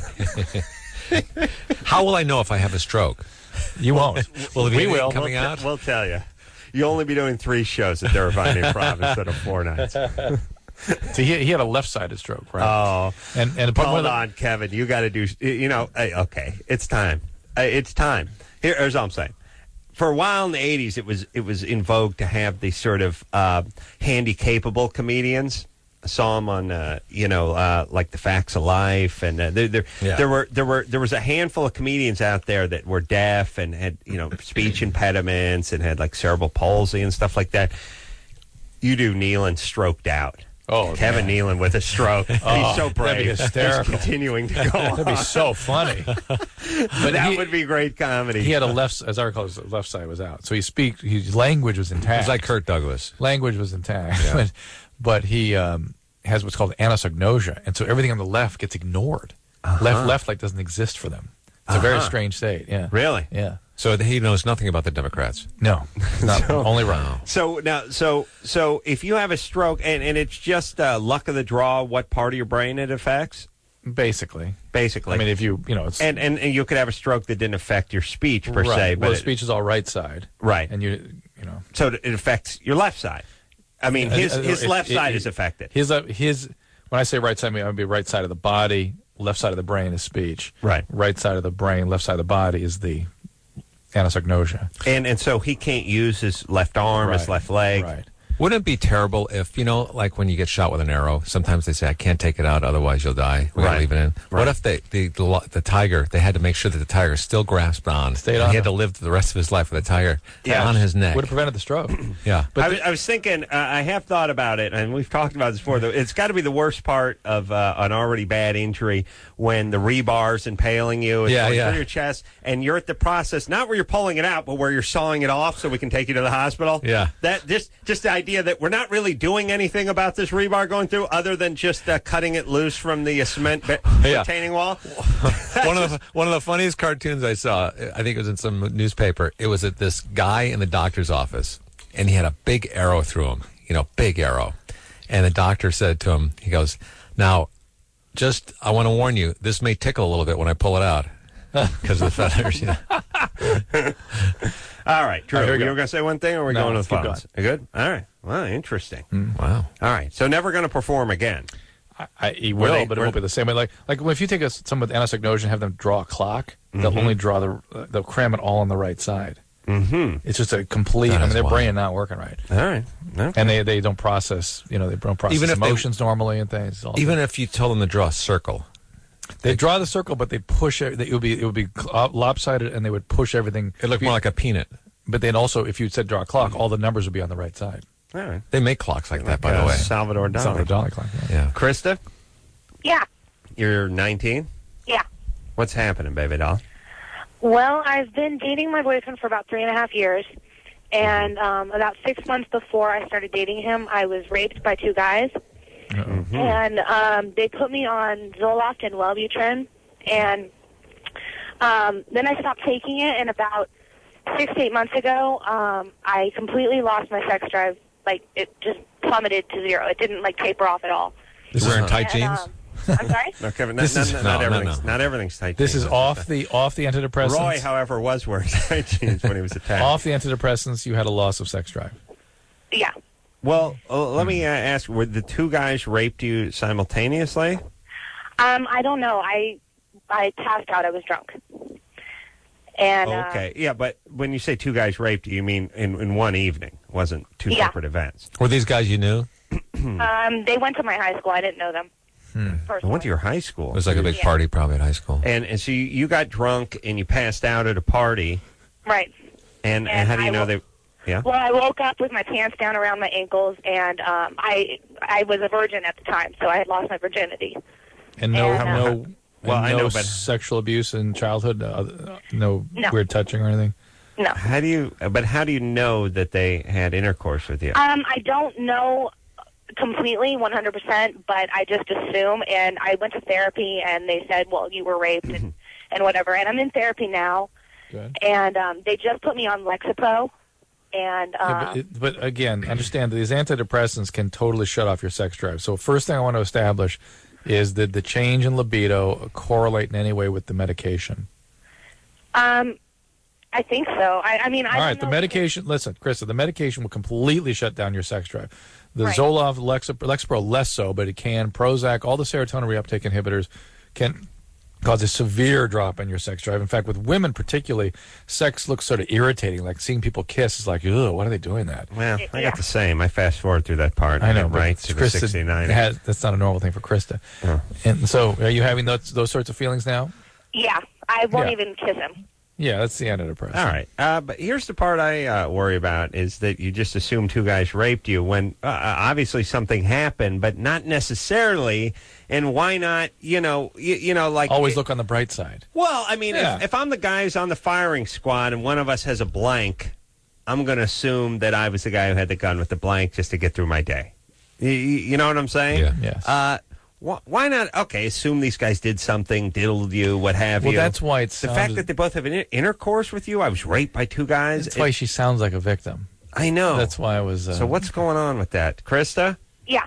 How will I know if I have a stroke? You won't. Will it be we anything will. coming we'll, out? T- we'll tell you. You'll only be doing three shows at the Irvine Improv instead of four nights. See, he, he had a left-sided stroke, right? Oh, and and part one hold of the- on, Kevin. You got to do. You know, hey, okay, it's time. Uh, It's time. Here, here's all I'm saying. For a while in the eighties, it was it was in vogue to have these sort of uh, handy-capable comedians. I saw them on, uh, you know, uh, like the Facts of Life, and uh, there, there, Yeah. there were there were there was a handful of comedians out there that were deaf and had you know speech impediments and had like cerebral palsy and stuff like that. You do Nealon stroked out. Oh, Kevin man. Nealon with a stroke. Oh, He's so brave. that'd be hysterical. He's continuing to go That'd be on. so funny. But that he, would be great comedy. he had a left, as I recall, his left side was out. So he speak, his language was intact. It's like Kirk Douglas. Language was intact. Yeah. but, but he um, has what's called anosognosia. And so everything on the left gets ignored. Uh-huh. Left, left like doesn't exist for them. It's a very strange state. Yeah. Really? Yeah. So he knows nothing about the Democrats. No, not only right. So now, so so if you have a stroke and, and it's just uh, luck of the draw, what part of your brain it affects? Basically, Basically, I mean, if you you know, it's and, and and you could have a stroke that didn't affect your speech per right. se, but well, it- speech is all right side, right, and you you know, so it affects your left side. I mean, his Uh, uh, his it- left it- side it- is affected. His uh, his when I say right side, I mean, I would be right side of the body, left side of the brain is speech. Right. Right side of the brain, left side of the body is the anosognosia. And and so he can't use his left arm, his Right. left leg. Right. Wouldn't it be terrible if, you know, like when you get shot with an arrow, sometimes they say, I can't take it out, otherwise you'll die. We Right. gotta leave it in. Right. What if they, the, the lo- the tiger, they had to make sure that the tiger still grasped on. Stayed and on he had the- to live the rest of his life with a tiger Yeah. on his neck. Would have prevented the stroke. Yeah. But I, the- was- I was thinking, uh, I have thought about it, and we've talked about this before. Though it's got to be the worst part of uh, an already bad injury when the rebar's impaling you, it's Yeah, going yeah. through your chest, and you're at the process, not where you're pulling it out, but where you're sawing it off so we can take you to the hospital. Yeah. That just just the idea that we're not really doing anything about this rebar going through, other than just uh, cutting it loose from the uh, cement ba- Yeah. retaining wall. one of the one of the funniest cartoons I saw, I think it was in some newspaper. It was at this guy in the doctor's office, and he had a big arrow through him, you know, big arrow. And the doctor said to him, he goes, "Now, just I want to warn you, this may tickle a little bit when I pull it out because of the feathers." You know? All right, Drew, All right, here we you go. were going to say one thing, or are we No, going to the let's keep phones? You good? All right. Well, interesting. Wow. All right. So never going to perform again. I, I, he Were will, they- but it were- won't be the same way. Like, like if you take a, someone with anosognosia and have them draw a clock, Mm-hmm. they'll only draw the, uh, they'll cram it all on the right side. Mm-hmm. It's just a complete. That I mean, is their wild. brain not working right, All right. Okay. and they, they don't process. You know, they don't process Even if they- emotions normally and things. All Even if you tell them to draw a circle, they draw the circle, but they push it. It would be it would be cl- lopsided, and they would push everything. it looked more like a peanut. But then also, if you said draw a clock, all the numbers would be on the right side. All right. They make clocks like that, by Uh, the way. Salvador Dali. Salvador Dali clock. Yeah. Yeah. Krista, Yeah, you're nineteen. yeah. What's happening, baby doll? Well, I've been dating my boyfriend for about three and a half years, and um, about six months before I started dating him, I was raped by two guys, Mm-hmm. and um, they put me on Zoloft and Wellbutrin, and um, then I stopped taking it, and about six to eight months ago, um, I completely lost my sex drive. Like, it just plummeted to zero. It didn't, like, taper off at all. This wearing tight And, jeans? um, I'm sorry? No, Kevin. Not, This not, is- not, no, not no, everything's no. not everything's tight. This jeans. is off the off the antidepressants. Roy, however, was wearing tight jeans when he was attacked. Off the antidepressants, you had a loss of sex drive. Yeah. Well, uh, let me uh, ask: were the two guys raped you simultaneously? Um, I don't know. I I passed out. I was drunk. And uh, Okay, yeah, but when you say two guys raped you, you mean in, in one evening? It wasn't two Yeah. separate events. Were these guys you knew? um, they went to my high school. I didn't know them. I Personally. went to your high school. It was like a big Yeah. party probably at high school. And and so you, you got drunk and you passed out at a party. Right. And, and, And how do you I know wo- they? Yeah. Well, I woke up with my pants down around my ankles, and um, I I was a virgin at the time, so I had lost my virginity. And no, And, uh, no, Well, and I no know, but- sexual abuse in childhood. Uh, uh, no, No. weird touching or anything. No. How do you? But how do you know that they had intercourse with you? Um, I don't know completely, one hundred percent, but I just assume. And I went to therapy, and they said, well, you were raped and, and whatever. And I'm in therapy now, Good. and um, they just put me on Lexapro. And Yeah, uh, but, it, but again, understand that these antidepressants can totally shut off your sex drive. So first thing I want to establish is that the change in libido correlate in any way with the medication. um, I think so. I, I mean, I All don't right, the know. medication. Listen, Krista, the medication will completely shut down your sex drive. The Right. Zoloft, Lexapro, Lexapro less so, but it can. Prozac, all the serotonin reuptake inhibitors can cause a severe drop in your sex drive. In fact, with women particularly, sex looks sort of irritating. Like seeing people kiss is like, ugh, why are they doing that? Well, I Yeah. got the same. I fast forward through that part. I know, and but right to the Krista sixty-nine. has- that's not a normal thing for Krista. Oh. And so, are you having those those sorts of feelings now? Yeah, I won't Yeah. even kiss him. Yeah, that's the antidepressant. All right. Uh, but here's the part I uh, worry about is that you just assume two guys raped you when uh, obviously something happened, but not necessarily. And why not, you know, you, you know, like... Always look on the bright side. Well, I mean, Yeah. if, if I'm the guys on the firing squad and one of us has a blank, I'm going to assume that I was the guy who had the gun with the blank just to get through my day. You, you know what I'm saying? Yeah. Yes. Uh, wh- why not, okay, assume these guys did something, diddled you, what have Well, you. that's why it's The fact that they both have an in- intercourse with you, I was raped by two guys. That's it- why she sounds like a victim. I know. That's why I was... Uh, So what's going on with that? Krista? Yeah.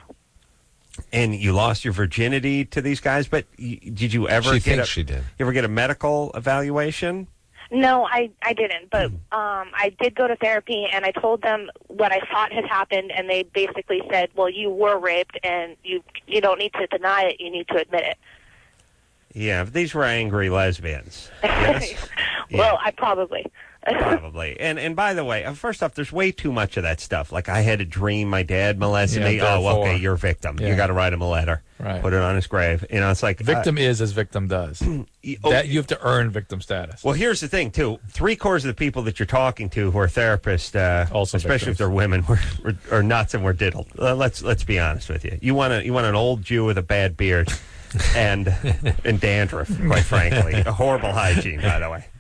And you lost your virginity to these guys, but y- did you ever She get thinks a, she did. You ever get a medical evaluation? No, I, I didn't. But um, I did go to therapy, and I told them what I thought had happened, and they basically said, well, you were raped, and you you don't need to deny it. You need to admit it. Yeah, but these were angry lesbians. Yes? Well, I probably. Probably. And and by the way, uh, first off, there's way too much of that stuff. Like, I had a dream my dad molested Yeah, me. Oh, therefore. okay, you're a victim. Yeah. You got to write him a letter. Right. Put it on his grave. You know, it's like... uh, Victim is as victim does. y- oh, That you have to earn victim status. Well, here's the thing, too. Three quarters of the people that you're talking to who are therapists, uh, Also especially if victims. they're women, were, were, are nuts and were diddled. Uh, let's let's be honest with you. You want a, you want an old Jew with a bad beard and and dandruff, quite frankly. A horrible hygiene, by the way.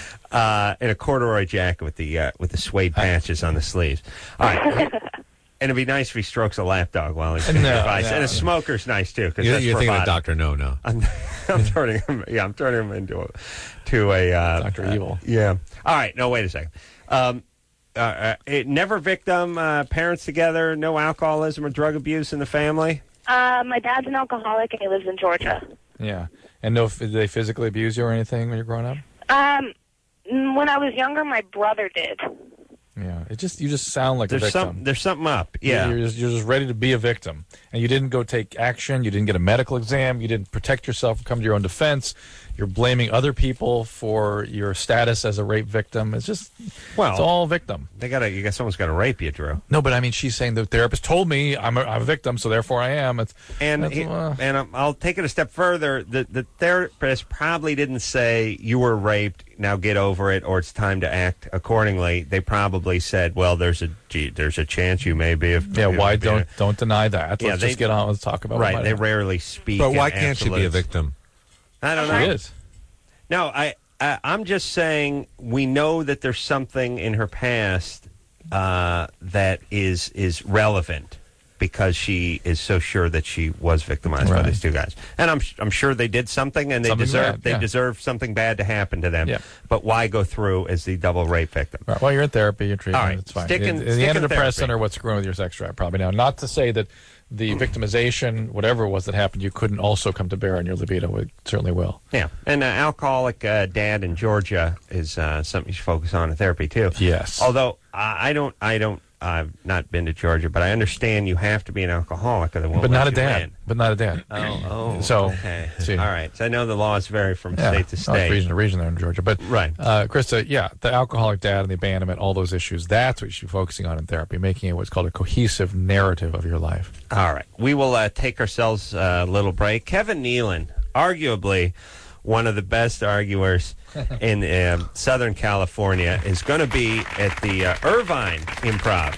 Uh, and a corduroy jacket with the uh, with the suede patches on the sleeves. All right. And it'd be nice if he strokes a lapdog while he's giving No, advice. no. And a smoker's nice, too, because You're, that's you're thinking of bravado. Doctor No No. I'm, I'm turning him. Yeah, I'm turning him into a to a uh, Doctor uh, Evil. Yeah. All right. No, wait a second. Um, uh, uh, it, never victim. Uh, parents together. No alcoholism or drug abuse in the family. Uh, my dad's an alcoholic, and he lives in Georgia. Yeah. And no, did they physically abuse you or anything when you're growing up? Um, when I was younger, my brother did. Yeah. It just you just sound like There's a victim. some. There's something up. Yeah. You're just, you're just ready to be a victim. And you didn't go take action. You didn't get a medical exam. You didn't protect yourself or come to your own defense. You're blaming other people for your status as a rape victim. It's just, Well, it's all victim. They gotta. You got someone's got to rape you, Drew. No, but I mean, she's saying the therapist told me I'm a, I'm a victim, so therefore I am. It's, And that's, he- uh, and um, I'll take it a step further. The the therapist probably didn't say you were raped. Now get over it, or it's time to act accordingly. They probably said, "Well, there's a gee, there's a chance you may be." A, yeah, you know, why be don't a-" don't deny that? Let's Yeah, they- just get on. Let's talk about what Right? might They happen. rarely speak. But why in can't she be a absolutes. victim? I don't She know. is. No, I, I I'm just saying we know that there's something in her past uh, that is is relevant because she is so sure that she was victimized by Right. these two guys, and I'm I'm sure they did something, and they Something deserve bad, they yeah. deserve something bad to happen to them. Yeah. But why go through as the double rape victim? Right, well, you're in therapy, you're treatment, All right, it's fine. stick in- the, the stick in antidepressant therapy. or what's screwing with your sex drive probably now. Not to say that the victimization, whatever it was that happened, you couldn't also come to bear on your libido. It certainly will. Yeah, and uh, alcoholic uh, dad in Georgia is uh, something you should focus on in therapy too. Yes. Although I I don't, I don't, I've not been to Georgia, but I understand you have to be an alcoholic or they won't But let not a you dad. in. But not a dad. Oh, oh. So, okay. see. All right. So I know the laws vary from Yeah. state to Oh, state. it's region to region there in Georgia. But, Right. uh, Krista, yeah, the alcoholic dad and the abandonment, all those issues, that's what you should be focusing on in therapy, making it what's called a cohesive narrative of your life. All right. We will uh, take ourselves a little break. Kevin Nealon, arguably one of the best arguers in uh, Southern California, is going to be at the uh, Irvine Improv.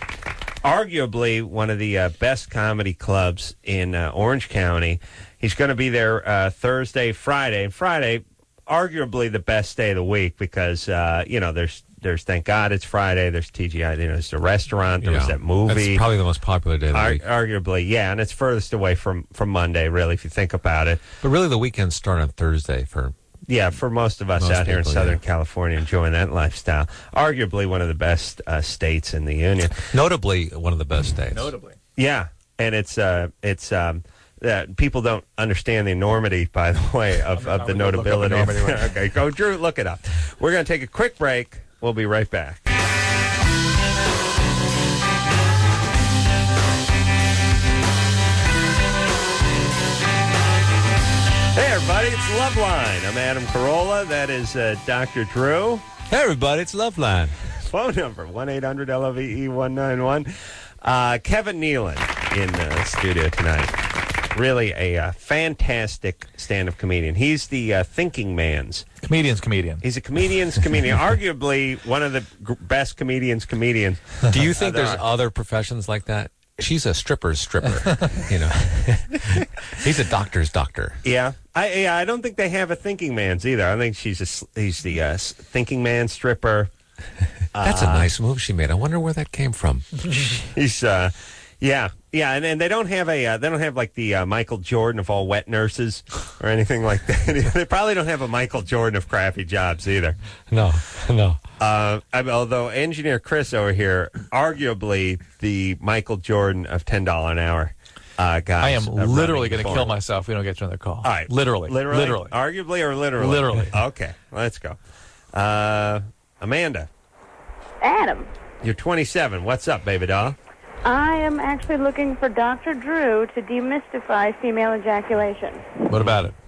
Arguably one of the uh, best comedy clubs in uh, Orange County. He's going to be there uh, Thursday, Friday. And Friday, arguably the best day of the week because, uh, you know, there's, there's thank God it's Friday. There's T G I, you know, there's a restaurant. There was Yeah. that movie. That's probably the most popular day of the Ar- week. arguably, yeah, and it's furthest away from, from Monday, really, if you think about it. But really, the weekends start on Thursday for Yeah, for most of us Most out here in people, Southern yeah. California enjoying that lifestyle. Arguably one of the best uh, states in the union. notably one of the best days. Notably. Yeah, and it's uh, it's um, that people don't understand the enormity, by the way, of, I'm- of the I'm gonna look up notability. enormity right Okay, go, Drew, look it up. We're going to take a quick break. We'll be right back. Hey, everybody, it's Loveline. I'm Adam Carolla. That is uh, Doctor Drew. Hey, everybody, it's Loveline. Phone number, one eight hundred L O V E one nine one. Uh, Kevin Nealon in the studio tonight. really a uh, fantastic stand-up comedian. He's the uh, thinking man's. Comedian's comedian. He's a comedian's comedian. Arguably one of the g- best comedians comedians. Do you think Uh, there there's are. other professions like that? She's a stripper's stripper, you know. He's a doctor's doctor. Yeah, I yeah, I don't think they have a thinking man's either. I think she's a, s- he's the uh, s- thinking man stripper. That's a nice move she made. I wonder where that came from. He's uh, yeah, yeah, and, and they don't have a uh, they don't have like the uh, Michael Jordan of all wet nurses or anything like that. They probably don't have a Michael Jordan of crappy jobs either. No, no. Uh, I mean, although engineer Chris over here, arguably the Michael Jordan of ten dollar an hour uh, guys. I am uh, literally running going to the kill phone. myself if we don't get to another call. All right, Literally. literally, Literally. arguably or literally, Literally. Okay, let's go. Uh, Amanda, Adam, you're twenty-seven. What's up, baby doll? I am actually looking for Doctor Drew to demystify female ejaculation. What about it?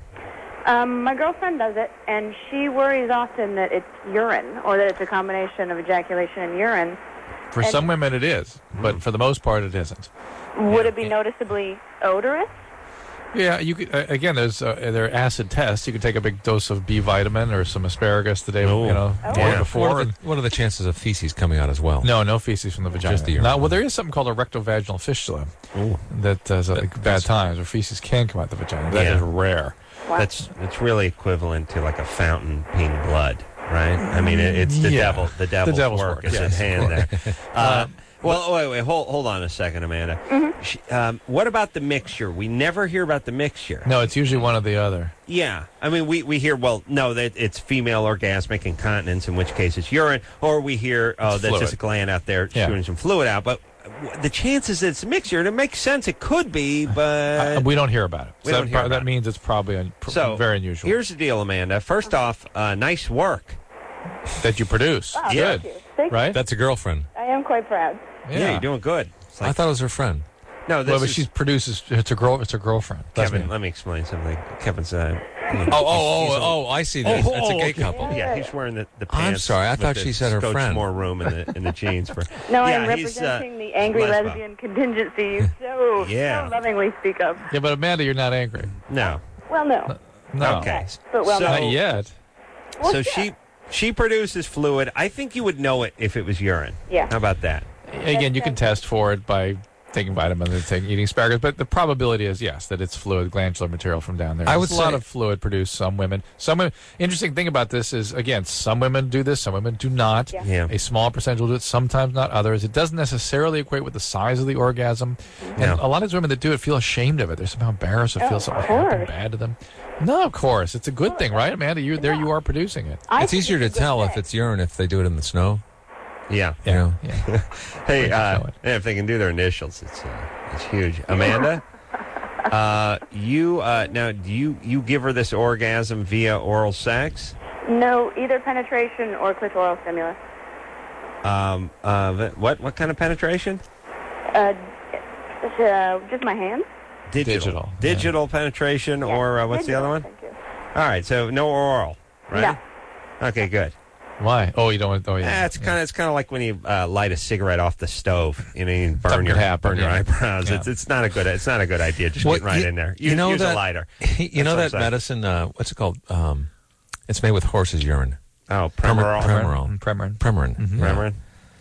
Um, my girlfriend does it, and she worries often that it's urine, or that it's a combination of ejaculation and urine. For And- some women it is, but for the most part it isn't. Would it be noticeably odorous? Yeah, you could, uh, again, there's uh, there are acid tests. You could take a big dose of B vitamin or some asparagus the day, Oh. you know, Oh. day Yeah. before. What are, and- the, what are the chances of feces coming out as well? no, no feces from the vagina. Just the urine. Now, well, there is something called a rectovaginal fistula that uh, is uh, like bad times where feces can come out the vagina. That is Yeah. rare. Wow. That's that's really equivalent to like a fountain peeing blood, right? I mean, it, it's the Yeah. devil. The devil's, devil's work, work, is yes, at of hand there. Uh, well, wait, wait, hold hold on a second, Amanda. She, um, what about the mixture? We never hear about the mixture. No, it's usually one or the other. Yeah, I mean, we, we hear, well, no, that it's female orgasmic incontinence, in which case it's urine, or we hear, oh, It's that's fluid. just a gland out there Yeah. shooting some fluid out. But w- the chances that it's a mixture, and it makes sense, it could be, but Uh, we don't hear about it. we So don't that, hear pro- about that it. means it's probably un- pr- so very unusual Here's the deal, Amanda. First off, uh, nice work. that you produce. Wow, Yeah. thank you. Thank you. Right? That's a girlfriend. I am quite proud. Yeah, you're doing good. It's like, I thought it was her friend. no, this Well, but is, she produces. It's a girl. It's a girlfriend. That's Kevin, me. let me explain something. Kevin's uh, Oh, oh, oh, oh! I see. That. Oh, That's a oh, gay okay. couple. Yeah, he's wearing the, the I'm pants. sorry, I with thought the she said her scotch friend. more room in the in the jeans. For, No, yeah, I am he's, uh, representing the angry lesbo. lesbian contingency you so, Yeah. so lovingly speak of. Yeah, but Amanda, you're not angry. No. Well, no. No. Okay. But well, So- Not yet. Well, So yeah. she she produces fluid. I think you would know it if it was urine. Yeah. How about that? Again, you can test for it by taking vitamins and taking, eating asparagus, but the probability is yes that it's fluid, glandular material from down there. I would There's a lot say- of fluid produced. Some women, some women. Interesting thing about this is again, some women do this, some women do not. Yeah. Yeah. A small percentage will do it, sometimes not others. It doesn't necessarily equate with the size of the orgasm, and Yeah. a lot of these women that do it feel ashamed of it. They're somehow embarrassed or Oh, feel of something happened course. bad to them. No, of course, it's a good thing, right, Amanda? You there, you are producing it. I It's think easier to a good tell if thing. it's urine if they do it in the snow. Yeah. You know? Yeah. Hey, can uh, tell it. if they can do their initials, it's uh, it's huge. Amanda, uh, you uh, now do you you give her this orgasm via oral sex? No, either penetration or clitoral stimulus. Um, uh, what what kind of penetration? Uh, uh, just my hands. Digital, Digital penetration, Yeah. or uh, what's the Digital, other one? Thank you. All right, so no oral, right? No. Okay, good. Why? Oh, you don't want. Oh, yeah. Eh, it's kind of it's kind of like when you uh, light a cigarette off the stove. You know, you burn Something your could happen, burn your yeah. eyebrows. Yeah. It's it's not a good it's not a good idea. Just Well, get right you- in there. you Use, know use that- a lighter. You That's know what I'm that saying. medicine? Uh, what's it called? Um, it's made with horse's urine. Oh, Premor- Premaral. Premaral. Premarin. Premarin. Mhm. Yeah. Premarin.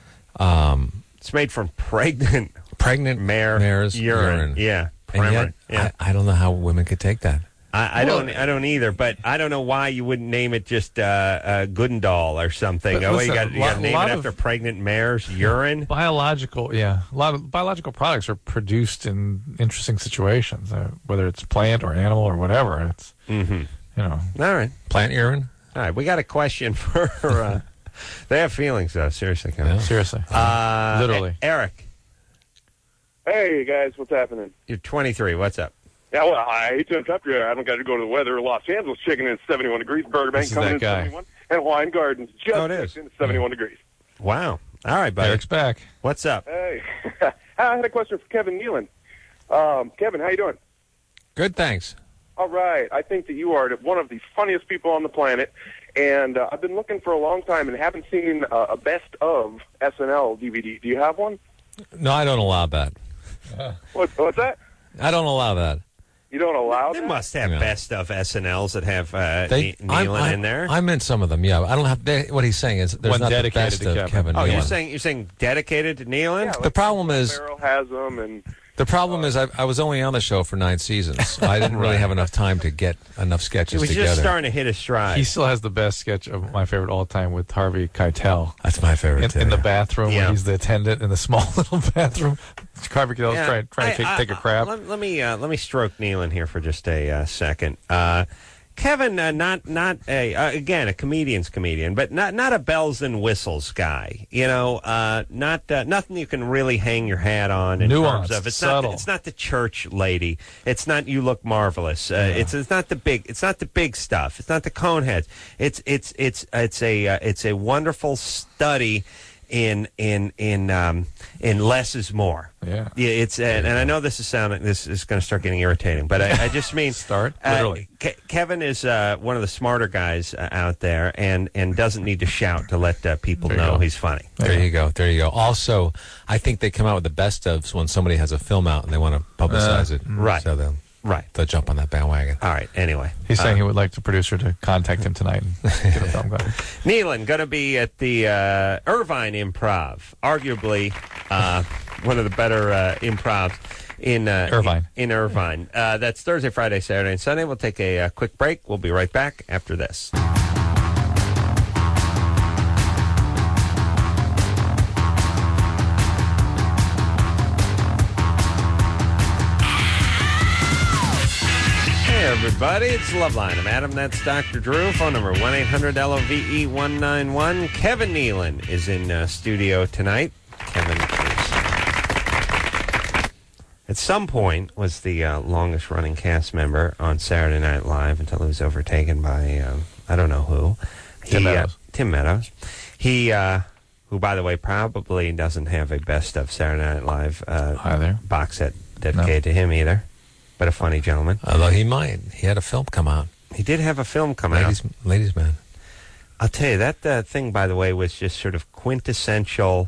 Um, It's made from pregnant pregnant mare mare's urine. urine. Yeah, And Premarin. yet, yeah. I, I don't know how women could take that. I, I don't. I don't either. But I don't know why you wouldn't name it just uh, uh, Goodendall or something. But oh, listen, you got you lot- got to name lot it of- after pregnant mare's urine. Biological, yeah. A lot of biological products are produced in interesting situations, uh, whether it's plant or animal or whatever. It's, Mm-hmm. you know. All right. Plant urine? All right. We got a question for. Uh, they have feelings, though. Seriously, come on. Seriously. Uh, Literally. E- Eric, Hey guys, what's happening? you're twenty-three. What's up? Yeah, well, I hate to interrupt you. I don't got to go to the weather. Los Angeles chicken in seventy-one degrees. Burbank This is coming that in guy. seventy-one, and Hawaiian Gardens just Oh, it is. in seventy-one degrees. Wow. All right, buddy. Eric's back. What's up? Hey, I had a question for Kevin Nealon. Um, Kevin, how you doing? Good, thanks. All right. I think that you are one of the funniest people on the planet, and uh, I've been looking for a long time and haven't seen uh, a best of S N L D V D. Do you have one? No, I don't allow that. What, what's that? I don't allow that. You don't allow They that? must have Yeah. best of S N Ls that have uh, They, Ne- Nealon I'm, in there. I'm in some of them. Yeah, I don't have. They, what he's saying is there's One not the dedicated best to of Kevin. Kevin. oh, Nealon. you're saying you're saying dedicated to Nealon? Yeah, the like problem is Farrell has them, and the problem is I, I was only on the show for nine seasons. I didn't really have enough time to get enough He sketches was together. just starting to hit his stride. He still has the best sketch of my favorite all time with Harvey Keitel. That's my favorite. In, too, in the yeah. bathroom, Yeah. where he's the attendant in the small little bathroom. Harvey Keitel's Yeah, trying, trying to I- take, I- take a crap. Let, let me uh, let me stroke Nealon here for just a uh, second. Uh, Kevin, uh, not not a uh, again a comedian's comedian, but not not a bells and whistles guy. You know, uh, not uh, nothing you can really hang your hat on in Nuanced, terms of it's subtle. not it's not the church lady. It's not you look marvelous. Uh, It's it's not the big it's not the big stuff. It's not the coneheads. It's it's it's it's a uh, it's a wonderful study in in in um, in less is more. Yeah. Yeah, it's uh, and I know this is sounding this is going to start getting irritating, but I, I just mean Start? uh, Literally. Ke- Kevin is uh, one of the smarter guys uh, out there, and and doesn't need to shout to let uh, people There you know go. he's funny. There you go. There you go. Also, I think they come out with the best ofs when somebody has a film out and they want to publicize Uh, it. right. So they'll, Right. they'll jump on that bandwagon. All right. Anyway, He's uh, saying he would like the producer to contact him tonight and get a film going. Nealon going to be at the uh, Irvine Improv, arguably uh, one of the better uh, improvs in uh, Irvine. In, in Irvine. Uh, that's Thursday, Friday, Saturday, and Sunday. We'll take a uh, quick break. We'll be right back after this. Hey, everybody, it's Loveline. I'm Adam, that's Doctor Drew. Phone number one eight hundred L O V E one nine one. Kevin Nealon is in uh, studio tonight. Kevin is, at some point, was the uh, longest-running cast member on Saturday Night Live until he was overtaken by, um, I don't know who. Tim He, uh, Meadows. Tim Meadows. He, uh, who, by the way, probably doesn't have a best of Saturday Night Live uh, Either. box set dedicated to him either. But a funny gentleman. Although he might. He had a film come out. He did have a film come out. Ladies, Ladies Man. I'll tell you, that uh, thing, by the way, was just sort of quintessential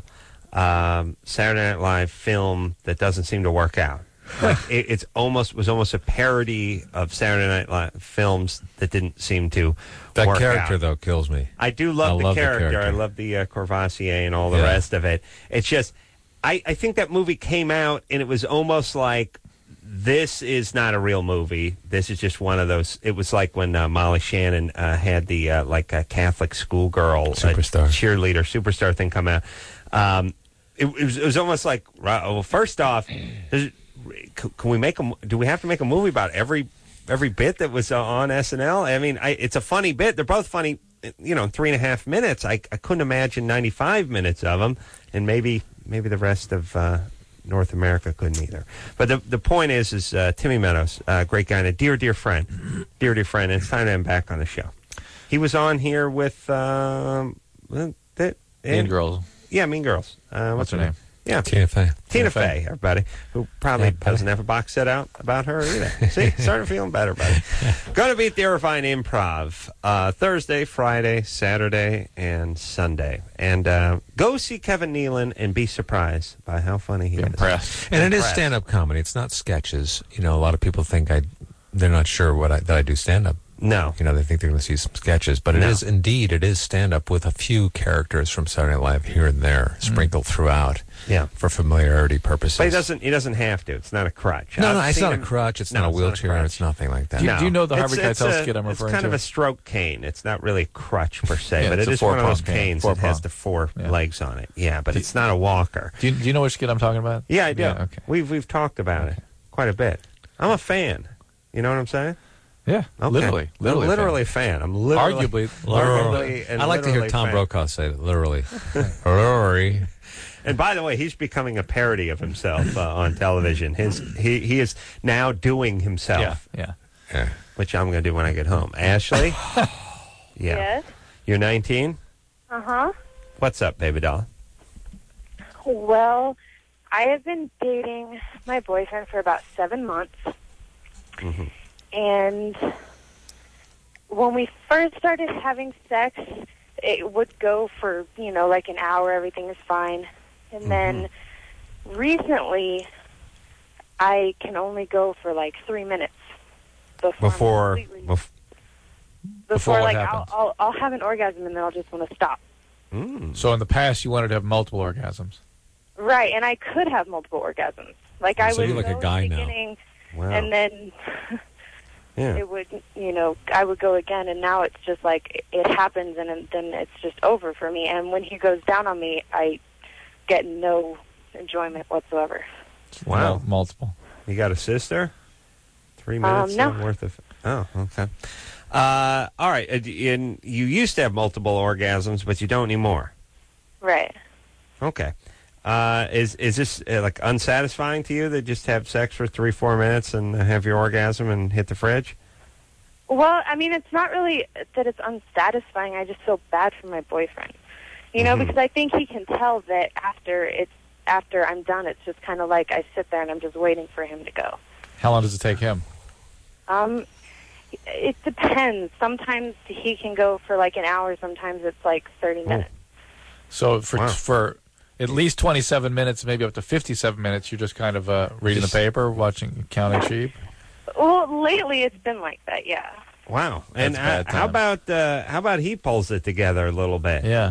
um, Saturday Night Live film that doesn't seem to work out. Like, it, it's almost was almost a parody of Saturday Night Live films that didn't seem to That work character, out. though, kills me. I do love, I the, love the character. character. I love the uh, Courvoisier and all the Yeah. rest of it. It's just, I, I think that movie came out and it was almost like, this is not a real movie. This is just one of those. It was like when uh, Molly Shannon uh, had the uh, like a Catholic schoolgirl Superstar. uh, cheerleader superstar thing come out. Um, it, it, was, it was almost like, right, well, first off, is- c- can we make a? mo- Do we have to make a movie about every every bit that was uh, on S N L? I mean, I, it's a funny bit. They're both funny. You know, in three and a half minutes. I, I couldn't imagine ninety-five minutes of them, and maybe maybe the rest of. Uh, North America couldn't either. But the the point is, is uh, Timmy Meadows, uh, great guy, and a dear, dear friend. Dear, dear friend. And it's time to have him back on the show. He was on here with... Um, uh, that, Mean and- Girls. Yeah, Mean Girls. Uh, What's her name? Yeah. Tina Fey. Tina Tina Fey. Fey, everybody, who probably Yeah, buddy. doesn't have a box set out about her either. See, starting feeling better, buddy. Going to be at the Irvine Improv uh, Thursday, Friday, Saturday, and Sunday. And uh, go see Kevin Nealon and be surprised by how funny he Be is. impressed. And it is Impressed. stand-up comedy. It's not sketches. You know, a lot of people think I, they're not sure what I, that I do stand-up. No. You know, they think they're going to see some sketches, but it No. is indeed it is stand-up with a few characters from Saturday Night Live here and there sprinkled throughout. Yeah. For familiarity purposes. But he doesn't. He doesn't have to. It's not a crutch. No, no, I've it's seen not a him- crutch. It's No, not a it's wheelchair. crutch. It's nothing like that. Do you- do you know the It's- Harvey it's Keitel a- skit I'm referring It's kind to? of a stroke cane. It's not really a crutch per se, Yeah, but it's it a is one of those four-prong cane. canes that has Four-prong. the four Yeah. legs on it. Yeah, but it's not a walker. Do you, do you know which skit I'm talking about? Yeah, I do. Yeah, okay. We've we've talked about it quite a bit. I'm a fan. You know what I'm saying? Yeah, Okay. literally. Literally. I'm literally a fan. I'm literally Arguably, literally. and I like to hear literally Tom fan. Brokaw say it literally. Literally. And by the way, he's becoming a parody of himself uh, on television. His he he is now doing himself, Yeah, yeah. Yeah. which I'm going to do when I get home. Ashley, yeah, Yes. you're nineteen. Uh huh. What's up, baby doll? Well, I have been dating my boyfriend for about seven months. Mhm. And when we first started having sex, it would go for, you know, like an hour, everything is fine. And then recently, I can only go for like three minutes. before Before, I'm completely- bef- before, before what like I'll, happens? I'll I'll have an orgasm and then I'll just want to stop. mm. So in the past, you wanted to have multiple orgasms. Right, and I could have multiple orgasms. Like I So would you're like a go guy in the now. beginning, Wow. and then Yeah. it would, you know, I would go again, and now it's just like it happens, and then it's just over for me. And when he goes down on me, I get no enjoyment whatsoever. Wow. Mul- multiple. You got a sister? Three Um, minutes no. uh, worth of. Oh, okay. Uh, all right. uh, And you used to have multiple orgasms, but you don't anymore. Right. Okay. Uh, is is this uh, like unsatisfying to you? That just have sex for three, four minutes and have your orgasm and hit the fridge? Well, I mean, it's not really that it's unsatisfying. I just feel bad for my boyfriend, you know, Mhm. because I think he can tell that after it's after I'm done, it's just kind of like I sit there and I'm just waiting for him to go. How long does it take him? Um, it depends. Sometimes he can go for like an hour. Sometimes it's like thirty minutes. So for Wow. for at least twenty-seven minutes, maybe up to fifty-seven minutes, you're just kind of uh, reading Just- the paper, watching, counting sheep. Well, lately it's been like that. Yeah. Wow. And That's uh, bad how times. about uh, how about he pulls it together a little bit Yeah.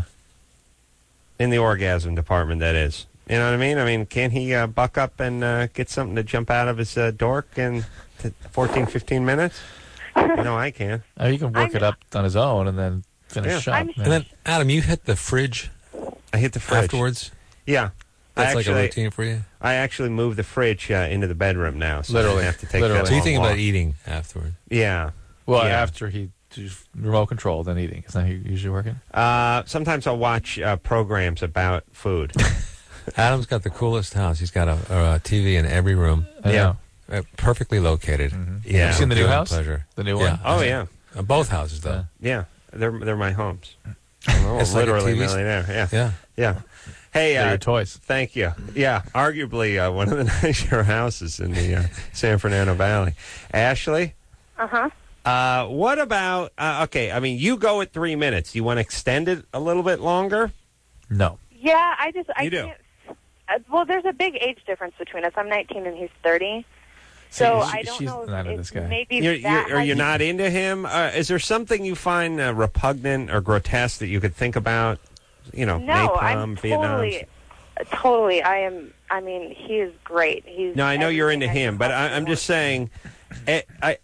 in the orgasm department? That is. You know what I mean? I mean, can he uh, buck up and uh, get something to jump out of his uh, dork in t- fourteen, fifteen minutes? No, I can. Oh, he can work I'm- it up on his own and then finish Yeah. up. I'm- Yeah. And then, Adam, you hit the fridge I hit the fridge afterwards? Yeah. That's I like actually, a routine for you? I actually moved the fridge uh, into the bedroom now, so Literally. I don't have to take Literally. that So you long think walk. about eating afterward? Yeah. well, yeah. after he just remote control, then eating. Is that how you usually working? Uh, sometimes I'll watch uh, programs about food. Adam's got the coolest house. He's got a, a T V in every room, I Yeah. know. uh, perfectly located. Yeah. You seen the new Good house? Pleasure. The new Yeah. one? Oh yeah, Uh, both houses, though. yeah. They're they're my homes. I'm It's like a literally T V millionaire. Yeah, Yeah. yeah. Hey, They're uh, your toys. thank you. Yeah, arguably uh, one of the nicer houses in the uh, San Fernando Valley. Ashley, Uh huh. uh, what about? Uh, okay, I mean, you go at three minutes. You want to extend it a little bit longer? No. Yeah, I just I You do. can't. Uh, well, there's a big age difference between us. I'm nineteen and he's thirty. So See, I she- don't she's know if, not into if this guy. maybe You're, that you're, are has- you not into him? Uh, is there something you find uh, repugnant or grotesque that you could think about? You know, No, napalm, I'm Vietnam. totally, totally. I am. I mean, he is great. He's. No, I know you're into everything I him, could but I, possibly I'm just want. saying, I, I,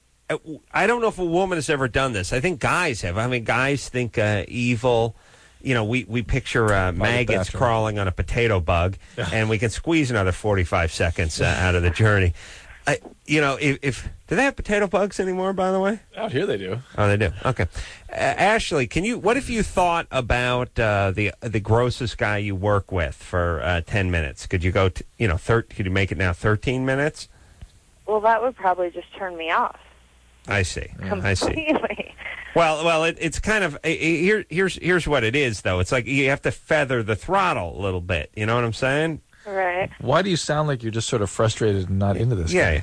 I don't know if a woman has ever done this. I think guys have. I mean, guys think uh, evil. You know, we, we picture uh, maggots bathroom. crawling on a potato bug, and we can squeeze another forty-five seconds uh, out of the journey. I, you know, if, if do they have potato bugs anymore? By the way, Out here they do. oh, they do. Okay, uh, Ashley, can you? What if you thought about uh, the the grossest guy you work with for uh, ten minutes? Could you go? To, you know, thir- could you make it now thirteen minutes? Well, that would probably just turn me off I see. I see. completely. Well, well, it, it's kind of eh, eh, here. Here's here's what it is, though. It's like you have to feather the throttle a little bit. You know what I'm saying? Right. Why do you sound like you're just sort of frustrated and not into this Yeah. guy?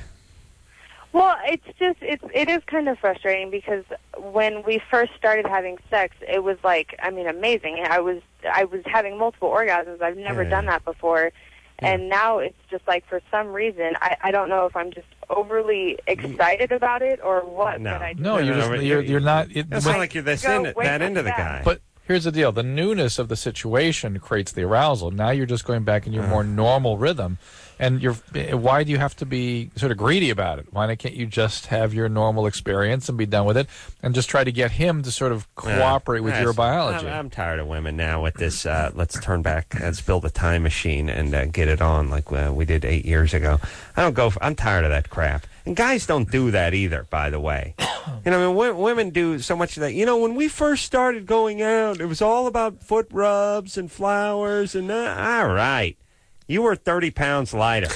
Well, it's just it's it is kind of frustrating because when we first started having sex, it was like I mean amazing. I was I was having multiple orgasms. I've never Yeah. done that before, and now it's just like for some reason I I don't know if I'm just overly excited about it or what. No. But I just, No, you're no, just but you're, you're- you're not. It, It's but, not like you're this Go in, way that into the back. guy. but here's the deal: the newness of the situation creates the arousal. Now you're just going back in your more normal rhythm, and you're. Why do you have to be sort of greedy about it? Why can't you just have your normal experience and be done with it, and just try to get him to sort of cooperate with Yes. your biology? I'm, I'm tired of women now with this. Uh, let's turn back. Let's build a time machine and uh, get it on like uh, we did eight years ago. I don't go. For, I'm tired of that crap. And guys don't do that either. By the way, you know, I mean, w- women do so much of that. You know, when we first started going out, it was all about foot rubs and flowers and uh, all right. You were thirty pounds lighter.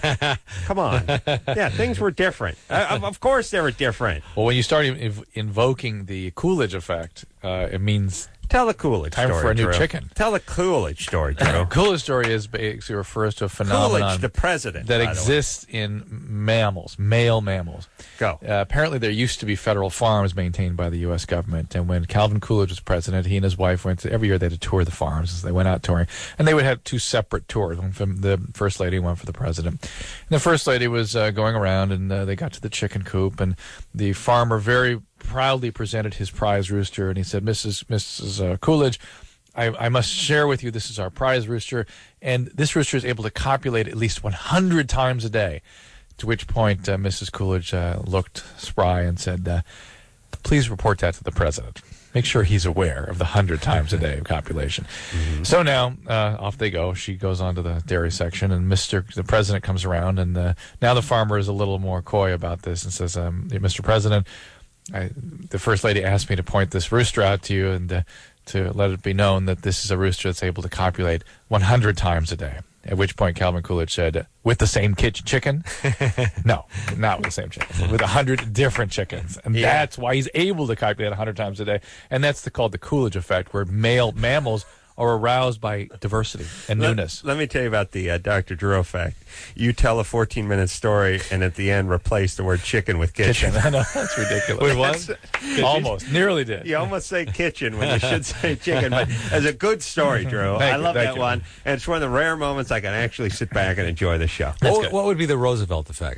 Come on. Yeah, things were different. Uh, of- of course they were different. Well, when you start inv- invoking the Coolidge effect, uh, it means Tell the Coolidge time story, for a new Drew. chicken. Tell the Coolidge story, Drew. Coolidge story is basically refers to a phenomenon Coolidge, the president, that by the way. exists in mammals, male mammals. Go. Uh, apparently, there used to be federal farms maintained by the U S government, and when Calvin Coolidge was president, he and his wife went to, every year they had to tour the farms. They went out touring, and they would have two separate tours, one for the first lady and one for the president. And the first lady was uh, going around, and uh, they got to the chicken coop, and the farmer very proudly presented his prize rooster, and he said, Missus Missus Uh, Coolidge, I, I must share with you, this is our prize rooster, and this rooster is able to copulate at least one hundred times a day. To which point uh, Missus Coolidge uh, looked spry and said, uh, please report that to the president. Make sure he's aware of the one hundred times a day of copulation. Mm-hmm. So now, uh, off they go. She goes on to the dairy section, and Mister the president comes around, and uh, now the farmer is a little more coy about this and says, um, Mister President, I, the first lady asked me to point this rooster out to you and uh, to let it be known that this is a rooster that's able to copulate one hundred times a day. At which point Calvin Coolidge said, with the same ki- chicken? No, not with the same chicken. With one hundred different chickens. And Yeah. that's why he's able to copulate one hundred times a day. And that's the, called the Coolidge effect, where male mammals are aroused by diversity and Let- newness. Let, me tell you about the uh, Doctor Drew effect. You tell a fourteen-minute story, and at the end, replace the word chicken with kitchen. Kitchen. I know, that's ridiculous. Wait, what? Almost. Nearly did. You almost say kitchen when you should say chicken, but as a good story, Drew. Thank I you, love thank that you. one, and it's one of the rare moments I can actually sit back and enjoy the show. What, what would be the Roosevelt effect?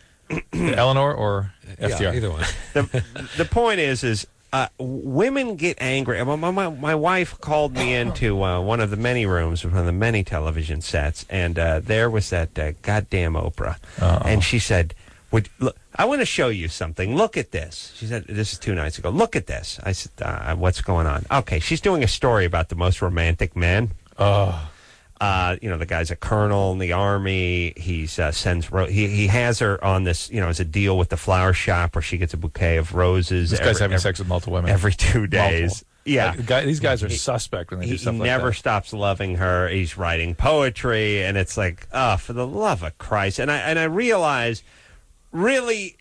Eleanor or F D R? Yeah, either one. the, the point is, is uh, women get angry. My, my, my wife called me into uh, one of the many rooms, one of the many television sets, and uh, there was that uh, goddamn Oprah. Uh-oh. And she said, Would, look, I want to show you something. Look at this. She said, this is two nights ago. Look at this. I said, uh, what's going on? Okay, she's doing a story about the most romantic men. Oh. Uh, you know, the guy's a colonel in the army. He's uh, sends ro- he he has her on this, you know, as a deal with the flower shop where she gets a bouquet of roses. This every, guy's having every, sex with multiple women. every two days. Multiple. Yeah, Like, the guy, these guys are He- suspect when they he, do stuff he like never that. stops loving her. He's writing poetry, and it's like, oh, for the love of Christ! And I and I realize, really,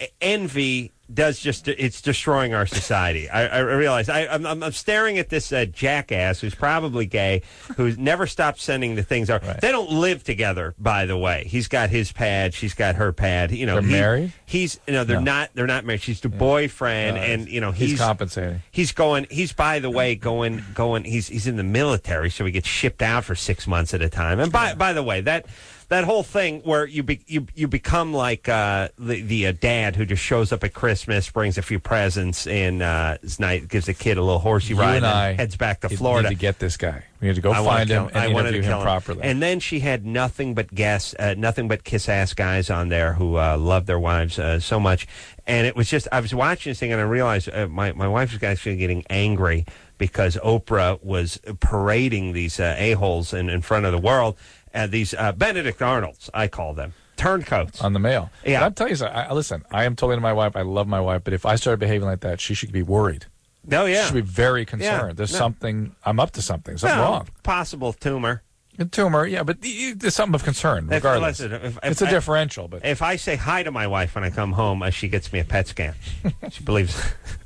envy does just it's destroying our society. I, I realize I, I'm, I'm staring at this uh, jackass who's probably gay, who's never stopped sending the things out. Right. They don't live together, by the way. He's got his pad, she's got her pad. You know, They're he- married? He's no, they're No. not. They're not married. She's the boyfriend, Uh, and you know he's, he's compensating. He's going. He's by the way going going. He's he's in the military, so he gets shipped out for six months at a time. And by by the way, that that whole thing where you be, you you become like uh, the the uh, dad who just shows up at Christmas, brings a few presents, and uh, is night gives the kid a little horsey You ride, and I heads back to need- Florida. need to get this guy. We need to go I wanna find him kill- I and wanted interview to him kill properly. And then she had nothing but guess, uh, nothing but kiss ass guys on there who uh, love their wives uh, so much. And it was just, I was watching this thing and I realized uh, my my wife was actually getting angry because Oprah was parading these uh, a-holes in, in front of the world. Uh, these uh, Benedict Arnolds, I call them. Turncoats. On the mail. Yeah. But I'll tell you something. I, listen, I am totally into my wife. I love my wife. But if I started behaving like that, she should be worried. Oh, yeah. She should be very concerned. Yeah. There's No. something, I'm up to something. Something No, wrong. Possible tumor. A tumor, yeah, but y- there's something of concern, If- regardless. listen, if- if it's a I- differential, but If I say hi to my wife when I come home, uh, she gets me a PET scan. She believes.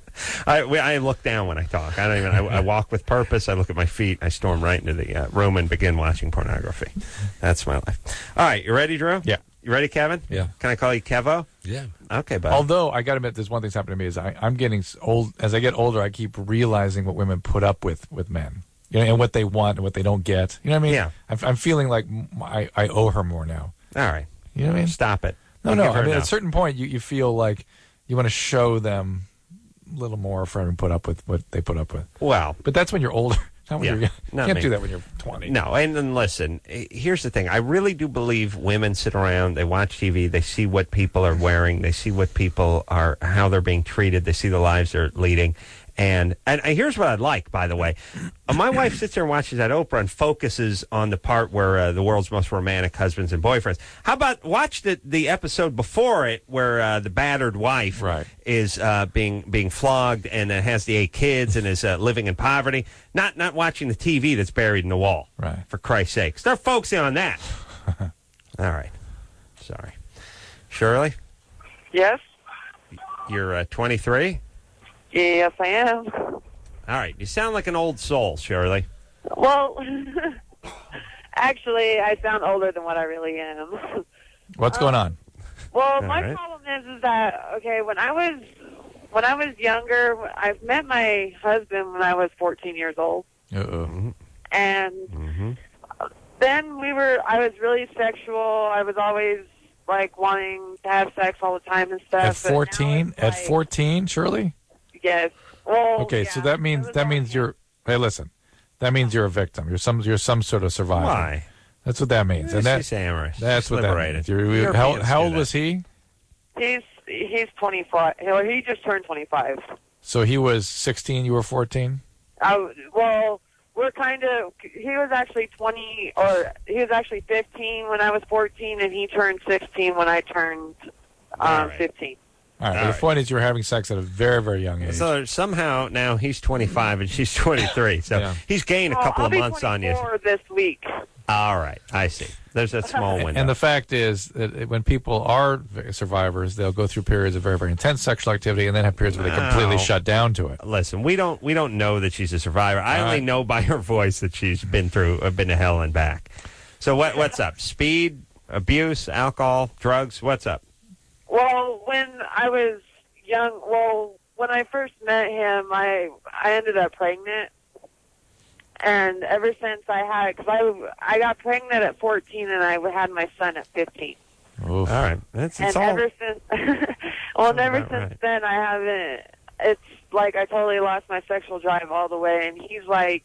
I, we, I look down when I talk. I don't even. I, I walk with purpose. I look at my feet. I storm right into the uh, room and begin watching pornography. That's my life. All right, you ready, Drew? Yeah. You ready, Kevin? Yeah. Can I call you Kevo? Yeah. Okay, bud. although I got to admit, there's one thing's happened to me is I, I'm getting s- old. As I get older, I keep realizing what women put up with with men, you know, and what they want and what they don't get. You know what I mean? Yeah. I'm, I'm feeling like m- I, I owe her more now. All right. You know what I mean? Stop it. No, You no. give her I mean, at enough. a certain point, you, you feel like you want to show them a little more for them to put up with what they put up with. Well, But that's when you're older. Not when Yeah, you're young. You not can't me. do that when you're twenty. no, and then listen, eh, here's the thing. I really do believe women sit around, they watch T V, they see what people are wearing, they see what people are, how they're being treated, they see the lives they're leading. And, and and here's what I'd like, by the way. Uh, my wife sits there and watches that Oprah and focuses on the part where uh, the world's most romantic husbands and boyfriends. How about watch the, the episode before it where uh, the battered wife Right. is uh, being being flogged and uh, has the eight kids and is uh, living in poverty. Not not watching the T V that's buried in the wall. Right. For Christ's sake. Start focusing on that. All right. Sorry. Shirley, Yes? you're uh, twenty-three? Yes, I am. All right. You sound like an old soul, Shirley. Well, actually, I sound older than what I really am. What's going on? Well, All my right. problem is, is that, okay, when I was when I was younger, I met my husband when I was fourteen years old. Uh-oh. And Mm-hmm. then we were, I was really sexual. I was always, like, wanting to have sex all the time and stuff. At but now fourteen? it's At like- fourteen, Shirley? Yes. Well, Okay, yeah, so that means was that all- means you're. Hey, listen, that means you're a victim. You're some you're some sort of survivor. Why? That's what that means. And that, She's amorous. that's She's what that liberated. means. You're- Europeans how do how old that. was he? He's, he's twenty-five. Well, he just turned twenty-five. So he was sixteen. You were fourteen. I, well, we're kind of, he was actually twenty, or he was actually fifteen when I was fourteen, and he turned sixteen when I turned All um, right. fifteen. All right. All but right. the point is, you were having sex at a very very young age. So somehow now he's twenty-five and she's twenty-three. So Yeah. he's gained a Well, couple I'll of be months on you. twenty-four this week. All right. I see. There's that small window. And the fact is that when people are survivors, they'll go through periods of very, very intense sexual activity, and then have periods where they completely No. shut down to it. Listen, we don't we don't know that she's a survivor. I All only right. know by her voice that she's been through, uh, been to hell and back. So what what's up? Speed, abuse, alcohol, drugs. What's up? Well, when I was young, well, when I first met him, I I ended up pregnant. And ever since I had, because I, I got pregnant at fourteen and I had my son at fifteen. Oof. All right. That's it's And all. ever since, well, and ever about since right. then, I haven't. It's like I totally lost my sexual drive all the way. And he's like,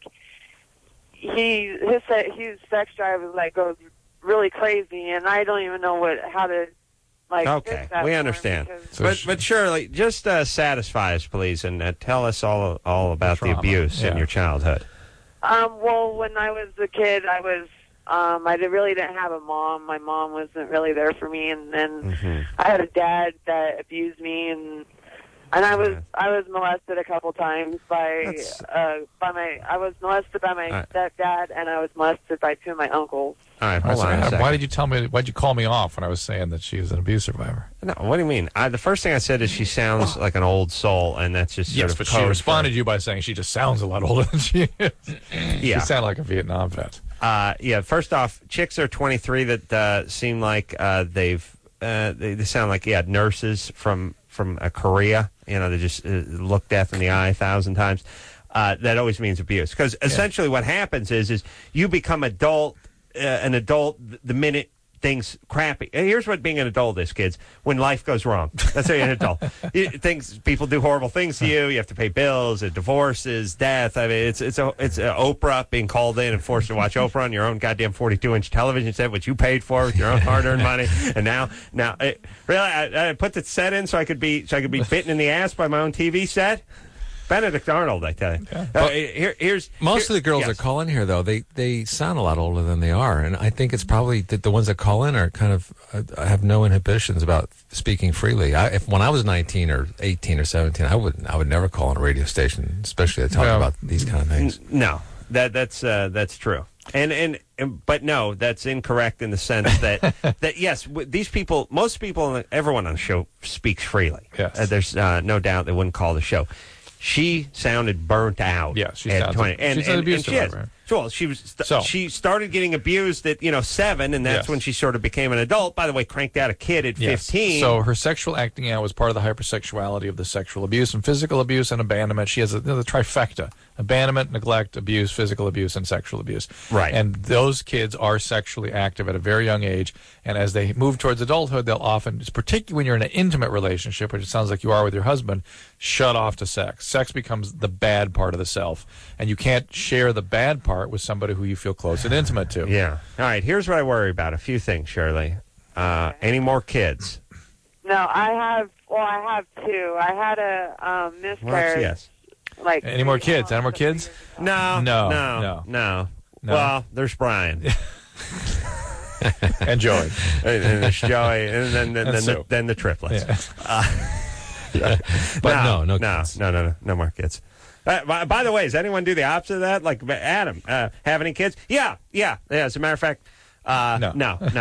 he his se- his sex drive is like goes really crazy, and I don't even know what how to like. Okay, fix that we for him understand. because- So But sh- but Shirley, just uh, satisfy us, please, and uh, tell us all all about the Trauma, abuse in yeah. your childhood. Um, well, when I was a kid, I was um, I did, really didn't have a mom. My mom wasn't really there for me, and then Mm-hmm. I had a dad that abused me, and and I was Yeah. I was molested a couple times by That's- uh, by my I was molested by my All right. stepdad, and I was molested by two of my uncles. All right, I hold said, on a Adam, second. why did you tell me? Why'd you call me off when I was saying that she was an abuse survivor? No, what do you mean? I, the first thing I said is she sounds like an old soul, and that's just sort Yes, of but code she for- responded to you by saying she just sounds a lot older than she is. Yeah. She sounded like a Vietnam vet. Uh, yeah, first off, chicks are twenty-three that uh, seem like uh, they've uh, they, they sound like yeah nurses from from uh, Korea. You know, they just uh, look death in the eye a thousand times. Uh, that always means abuse, because essentially what happens is is you become adult, uh, an adult th- the minute things crappy. And here's what being an adult is, kids. When life goes wrong, that's how you're an adult. You- things people do horrible things to you. You have to pay bills, uh, divorces, death. I mean, it's it's a, it's a Oprah being called in and forced to watch Oprah on your own goddamn forty-two inch television set, which you paid for with your own hard-earned money. And now now it, really, I, I put the set in so I could be so I could be bitten in the ass by my own T V set. Benedict Arnold, I tell you. Uh, here, here's Most here- of the girls yes. that call in here, though, they, they sound a lot older than they are, and I think it's probably that the ones that call in are kind of uh, have no inhibitions about speaking freely. I, if when I was nineteen or eighteen or seventeen, I would I would never call on a radio station, especially to talk No. about these kind of things. N- No, that that's uh, that's true. And, and and but no, that's incorrect in the sense that that yes, w- these people, most people, everyone on the show speaks freely. Yes. Uh, there's uh, no doubt they wouldn't call the show. She sounded burnt out. Yeah, she at sounds- twenty. And, she's an and, abuse and she is. survivor. Well, she was. St- So- she started getting abused at you know seven, and that's Yes. when she sort of became an adult. By the way, cranked out a kid at Yes. fifteen. So her sexual acting out was part of the hypersexuality of the sexual abuse and physical abuse and abandonment. She has a, the trifecta: abandonment, neglect, abuse, physical abuse, and sexual abuse. Right. And those kids are sexually active at a very young age. And as they move towards adulthood, they'll often, particularly when you're in an intimate relationship, which it sounds like you are with your husband, shut off to sex. Sex becomes the bad part of the self. And you can't share the bad part with somebody who you feel close and intimate to. yeah. All right. Here's what I worry about: a few things, Shirley. Uh, any more kids? No, I have. Well, I have two. I had a um, Well, miscarriage. yes. Like Any more kids? Any more kids? No, No, no, no. no, No. Well, there's Brian, And Joey. and, and there's Joey, and then then, And then, the, Sue. then the triplets. Yeah. But no, no no, kids. no, no, no, no more kids. Uh, by, by the way, does anyone do the opposite of that? Like Adam, uh, have any kids? Yeah, yeah, yeah. As a matter of fact, Uh, No. no, no,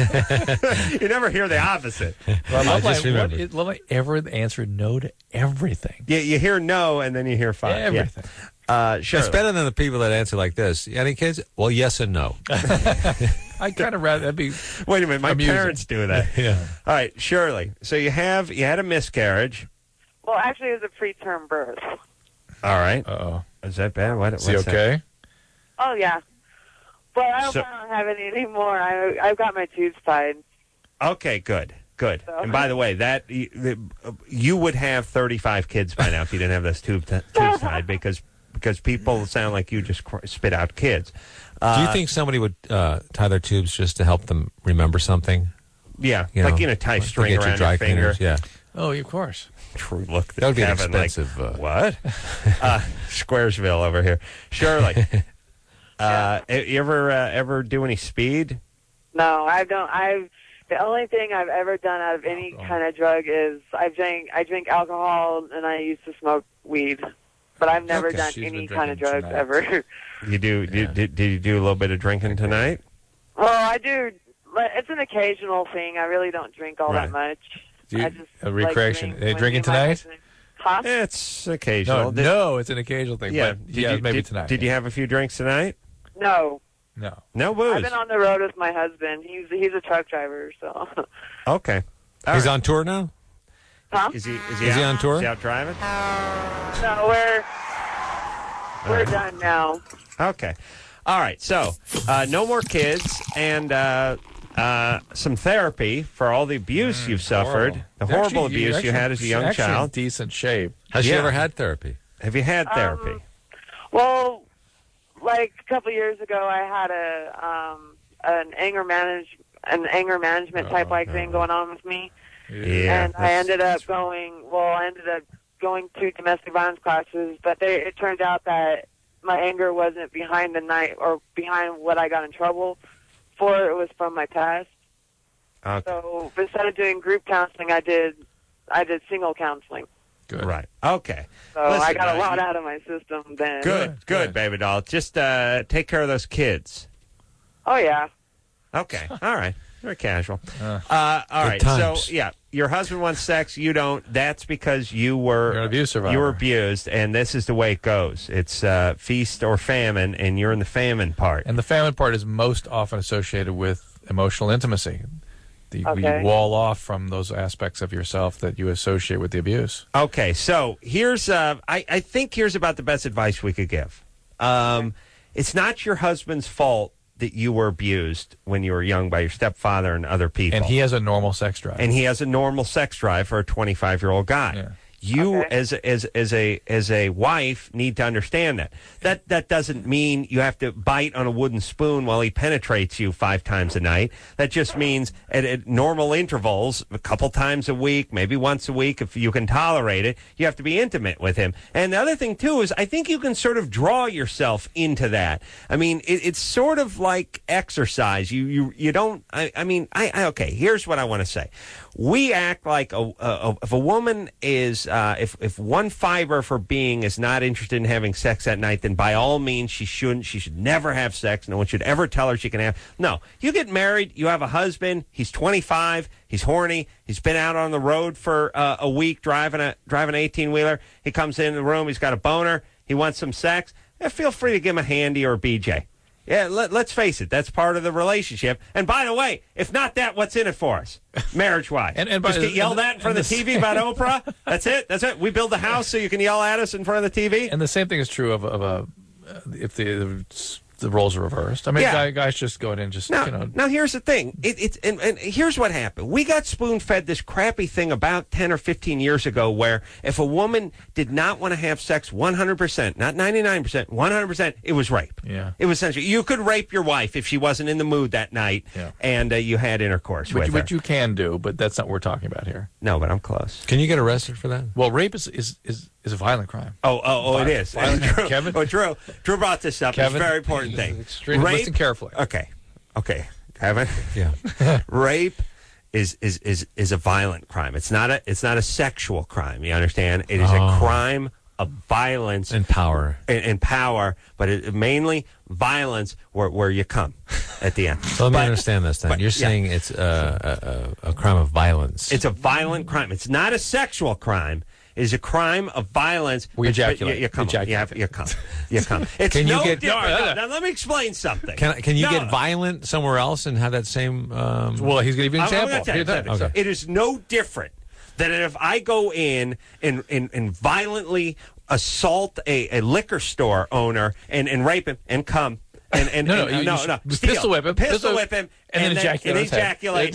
no. You never hear the opposite. Well, I Love just Light, what, remembered. it, Love Light ever answered no to everything. You, you hear no, and then you hear five. Everything. Yeah. Uh, sure. It's better than the people that answer like this. Any kids? Well, yes and no. I kind of rather that'd be. Wait a minute, my amusing. parents do that. Yeah. All right, Shirley. So you have you had a miscarriage. Well, actually, it was a preterm birth. All right. Uh-oh. Is that bad? What, Is he what's that? okay? Oh, yeah. But I don't, So- I don't have any anymore. I, I've got my tubes tied. Okay, good, good. So- And by the way, that you, the, you would have thirty-five kids by now if you didn't have those tube t- tubes tied because because people sound like you just cr- spit out kids. Uh, Do you think somebody would uh, tie their tubes just to help them remember something? Yeah, You like know, you know, tie like string get your around dry your finger. cleaners, yeah. Oh, of course. True. Look, That would be an Kevin, like, expensive, uh, what? uh, Squaresville over here. Shirley, uh, you ever uh, ever do any speed? No, I don't. I've the only thing I've ever done out of any kind of drug is I drink. I drink alcohol and I used to smoke weed, but I've never Okay. done She's any been kind of drinking drugs tonight. ever. You do? Did, did, did you do a little bit of drinking tonight? Well, I do. But it's an occasional thing. I really don't drink all that much. Do you, I just a like recreation. drink Are you when drinking me and my tonight? husband- Huh? It's occasional. No, Did- no, it's an occasional thing. Yeah, but did yeah, you, maybe did, tonight. Did you have a few drinks tonight? No. No. No booze. I've been on the road with my husband. He's he's a truck driver, so. Okay. All He's right. on tour now? Huh? Is he? Is he, Is he out, on tour? Is he out driving? No, we're we're right. done now. Okay. All right. So, uh, no more kids and uh, uh, some therapy for all the abuse you've suffered, horrible. the Actually, horrible you abuse you actually- had as a young actually in child. decent shape. Has she Yeah. ever had therapy? Have you had therapy? Um, Well, like a couple years ago, I had a um an anger manage an anger management type like thing going on with me, yeah. and I that's- ended up going. Well, I ended up going to domestic violence classes, but they, it turned out that my anger wasn't behind the night or behind what I got in trouble for. It was from my past. Okay. So instead of doing group counseling, I did I did single counseling. Good. Right. Okay. So I Listen, got a uh, lot you- out of my system then. Good, good, baby doll. Just uh, take care of those kids. Oh yeah. Okay. All right. Very casual. Uh, Uh, all good right. times. So, yeah, your husband wants sex. You don't. That's because you were You're an abuse survivor. You were abused, and this is the way it goes. It's uh, feast or famine, and you're in the famine part. And the famine part is most often associated with emotional intimacy. The, Okay. You wall off from those aspects of yourself that you associate with the abuse. Okay, so here's uh, I, I think here's about the best advice we could give. Um, it's not your husband's fault that you were abused when you were young by your stepfather and other people. And he has a normal sex drive. and he has a normal sex drive for a twenty-five-year-old guy. Yeah. You, Okay. as as as a as a wife, need to understand that. That that doesn't mean you have to bite on a wooden spoon while he penetrates you five times a night. That just means at, at normal intervals, a couple times a week, maybe once a week, if you can tolerate it, you have to be intimate with him. And the other thing too is, I think you can sort of draw yourself into that. I mean, it, it's sort of like exercise. You you you don't. I, I mean, I, I okay. Here's what I want to say. We act like a, a, a if a woman is uh, if if one fiber of her being is not interested in having sex at night, then by all means she shouldn't. She should never have sex. No one should ever tell her she can have. No, you get married. You have a husband. He's twenty-five. He's horny. He's been out on the road for uh, a week driving a driving an eighteen wheeler. He comes in the room. He's got a boner. He wants some sex. Eh, feel free to give him a handy or a B J. Yeah, let, let's face it. That's part of the relationship. And by the way, if not that, what's in it for us, marriage-wise? And- and by Just the- get yelled and the- at in front of the and T the- V about Oprah? That's it? That's it? We build the house so you can yell at us in front of the T V? And the same thing is true of, of a uh, if the the roles are reversed. I mean, Yeah. guy, guys just go in and just Now, you know. now here's the thing. It, it's and, and here's what happened. We got spoon-fed this crappy thing about ten or fifteen years ago where if a woman did not want to have sex one hundred percent, not ninety-nine percent, one hundred percent, it was rape. Yeah. It was essentially, you could rape your wife if she wasn't in the mood that night Yeah. and uh, you had intercourse Which, with her. which you can do, but that's not what we're talking about here. No, but I'm close. Can you get arrested for that? Well, rape is is, is, is a violent crime. Oh, oh, oh! It Violent- is. violent- Drew, Kevin? Oh, Drew. Drew brought this up. Kevin? It's a very important thing. Extreme- listen carefully. Okay, okay, Kevin. Yeah. Rape is, is is is a violent crime. It's not a it's not a sexual crime. You understand? It is Oh. a crime of violence and power, and, and power, but it, mainly violence where, where you come at the end. So let me but, understand this then. but, You're yeah. saying it's a, a, a crime of violence. It's a violent crime. It's not a sexual crime. It is a crime of violence. We ejaculate. You, you come. Ejaculate. You, have, you come. You come. It's Can you no get- different. No, no, no. Now, let me explain something. Can can you No. get violent somewhere else and have that same? Um, Well, he's going to give you an I'm- I'm example. gonna tell you Here, something. Okay. It is no different than if I go in and, and, and violently assault a, a liquor store owner and, and rape him and come. And, and, No, no, and, you- no, you no. should Steal. pistol whip him, Pistol pistol- whip him. and then then ejaculate on his head. ejaculate.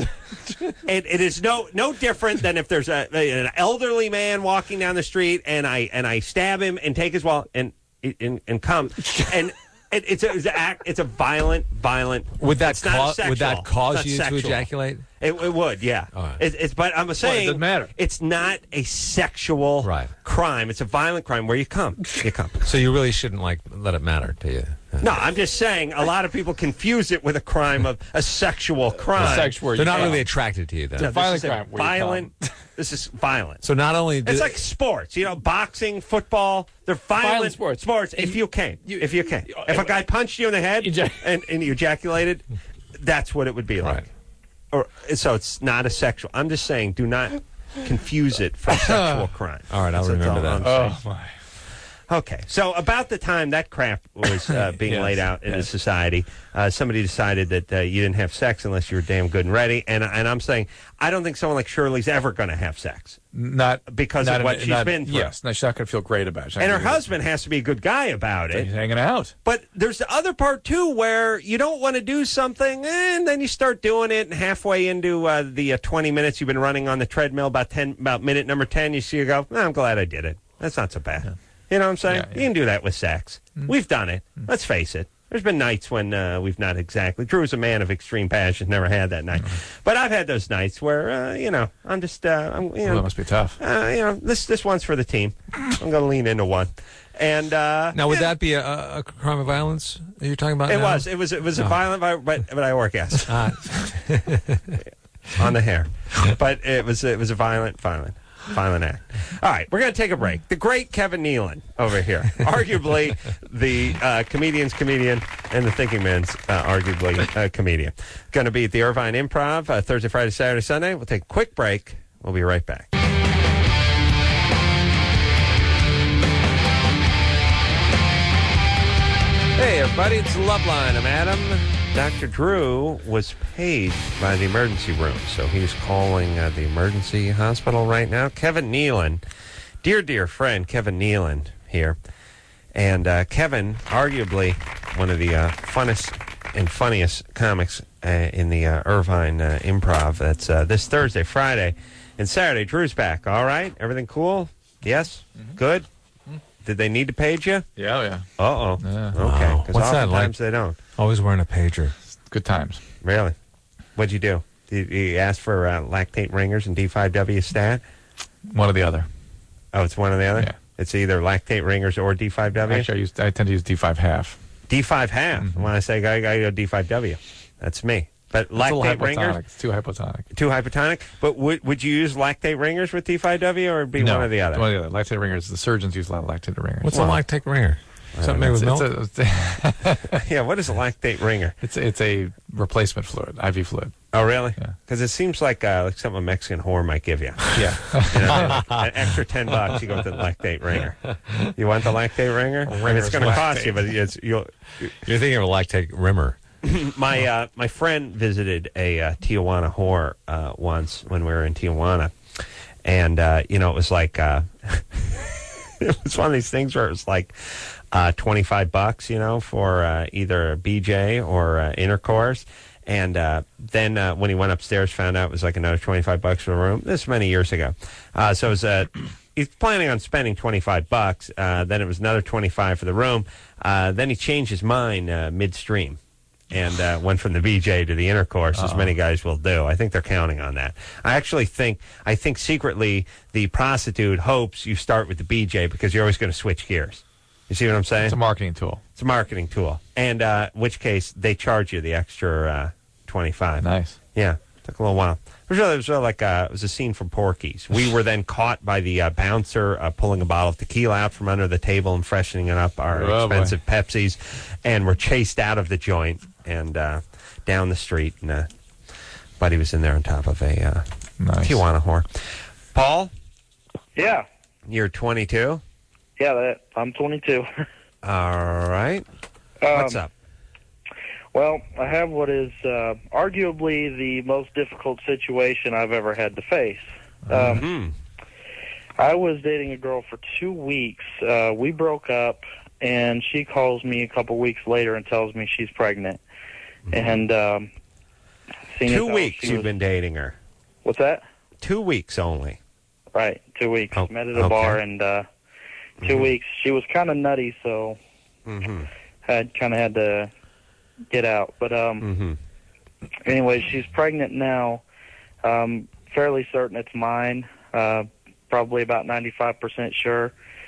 it, it is no no different than if there's a, an elderly man walking down the street and I and I stab him and take his wallet and and, and come and. It, it's, a, it's a act. It's a violent, violent. would that it's not cause sexual. would that It's cause not you sexual. to ejaculate? It, it would, yeah. All right. It, it's, but I'm saying doesn't matter. it's not a sexual Right. crime. It's a violent crime where you come. You come. So you really shouldn't like let it matter to you. No, I'm just saying a lot of people confuse it with a crime of a sexual crime. Sex where They're you not come. really attracted to you then. No, It's a violent this is crime where you violent. This is violent. So not only do, It's like sports, you know, boxing, football. They're violent, Violent sports. Sports. If you came, if you came, if a guy punched you in the head Ejac- and, and you ejaculated, that's what it would be like. Right. Or so it's not a sexual. I'm just saying, do not confuse it for sexual crime. All right, I'll That's remember all that. I'm saying. Oh my! Okay, so about the time that crap was uh, being Yes, laid out in yes. society, uh, somebody decided that uh, you didn't have sex unless you were damn good and ready. And and I'm saying I don't think someone like Shirley's ever going to have sex Not because not of in- what she's not- been through. Yes, no, she's not going to feel great about it. She's not And her gonna be- husband has to be a good guy about He's it. hanging out. But there's the other part too, where you don't want to do something, and then you start doing it, and halfway into uh, the uh, twenty minutes you've been running on the treadmill, about ten, about minute number ten, you see you go, oh, I'm glad I did it. That's not so bad. Yeah. You know what I'm saying? Yeah, yeah. You can do that with sex. We've done it. Let's face it. There's been nights when uh, we've not exactly. Drew's a man of extreme passion. Never had that night, but I've had those nights where uh, you know I'm just uh, I'm you Well, know that must be tough. uh, you know this this one's for the team. I'm going to lean into one, and uh, Now, would yeah. that be a, a crime of violence that you're talking about? It now? was. It was. It was a Oh. violent, vi- but but I orgasmed Ah. on the hair. But it was. It was a violent, violent, violent act. All right, we're going to take a break. The great Kevin Nealon over here, arguably the uh, comedian's comedian and the thinking man's uh, arguably uh, comedian, going to be at the Irvine Improv uh, Thursday, Friday, Saturday, Sunday. We'll take a quick break. We'll be right back. Hey, everybody, it's Loveline. I'm Adam. Doctor Drew was paged by the emergency room, so he's calling uh, the emergency hospital right now. Kevin Nealon, dear, dear friend Kevin Nealon here. And uh, Kevin, arguably one of the uh, funnest and funniest comics uh, in the uh, Irvine uh, Improv. That's uh, this Thursday, Friday, and Saturday. Drew's back. All right? Everything cool? Yes? Mm-hmm. Good? Did they need to page you? Yeah, yeah. Uh-oh. Yeah. Okay. Wow. Because What's that oftentimes like? they don't. Always wearing a pager. Good times. Really? What'd you do? You, you asked for uh, lactate ringers and D five W stat? One or the other. Oh, it's one or the other? Yeah. It's either lactate ringers or D five W? Actually, I, use, I tend to use D five half. D five half. Mm-hmm. When I say I got to go D five W, that's me. But It's a little lactate hypotonic. ringers, It's too hypotonic. too hypotonic. But would would you use lactate ringers with D five W or be no, one or the other? One or the other. Lactated ringers. The surgeons use a lot of lactated ringers. What's a lactate ringer? Something made with It's, milk? it's, a, Yeah, what is a lactate ringer? it's, it's a replacement fluid, I V fluid. Oh, really? Yeah. Because it seems like uh, like something a Mexican whore might give you. Yeah. You know, an extra ten bucks, you go with the lactate ringer. You want the lactate ringer? I mean, it's going to cost you, but it's you'll. You're thinking of a lactate rimmer. My uh, my friend visited a uh, Tijuana whore uh, once when we were in Tijuana, and uh, you know it was like uh, it was one of these things where it was like uh, twenty five bucks, you know, for uh, either a B J or uh, intercourse. And uh, then uh, when he went upstairs, found out it was like another twenty-five bucks for the room. This many years ago. Uh, so it was, uh, he's planning on spending twenty-five bucks. Uh, then it was another twenty-five for the room. Uh, then he changed his mind uh, midstream and uh, went from the B J to the intercourse, as many guys will do. I think they're counting on that. I actually think, I think secretly the prostitute hopes you start with the B J because you're always going to switch gears. You see what I'm saying? It's a marketing tool. It's a marketing tool. And uh, in which case, they charge you the extra uh, twenty-five. Nice. Yeah. Took a little while. It was really, it was really like uh, it was a scene from Porky's. We were then caught by the uh, bouncer uh, pulling a bottle of tequila out from under the table and freshening it up our Oh, expensive Pepsis, and were chased out of the joint and uh, down the street. And uh, Buddy was in there on top of a uh, nice. Tijuana whore. Paul? Yeah. You're twenty-two? Yeah, that, I'm twenty-two. All right. Um, What's up? Well, I have what is uh, arguably the most difficult situation I've ever had to face. Um, mm-hmm. I was dating a girl for two weeks. Uh, we broke up, and she calls me a couple weeks later and tells me she's pregnant. Mm-hmm. And um, two weeks you've was, been dating her. What's that? Two weeks only. Right, two weeks. Oh, Met at a okay. bar, and uh, two mm-hmm. weeks. She was kind of nutty, so mm-hmm. I kind of had to get out. But um, mm-hmm. anyway, she's pregnant now. Um, fairly certain it's mine. Uh, probably about ninety-five percent sure.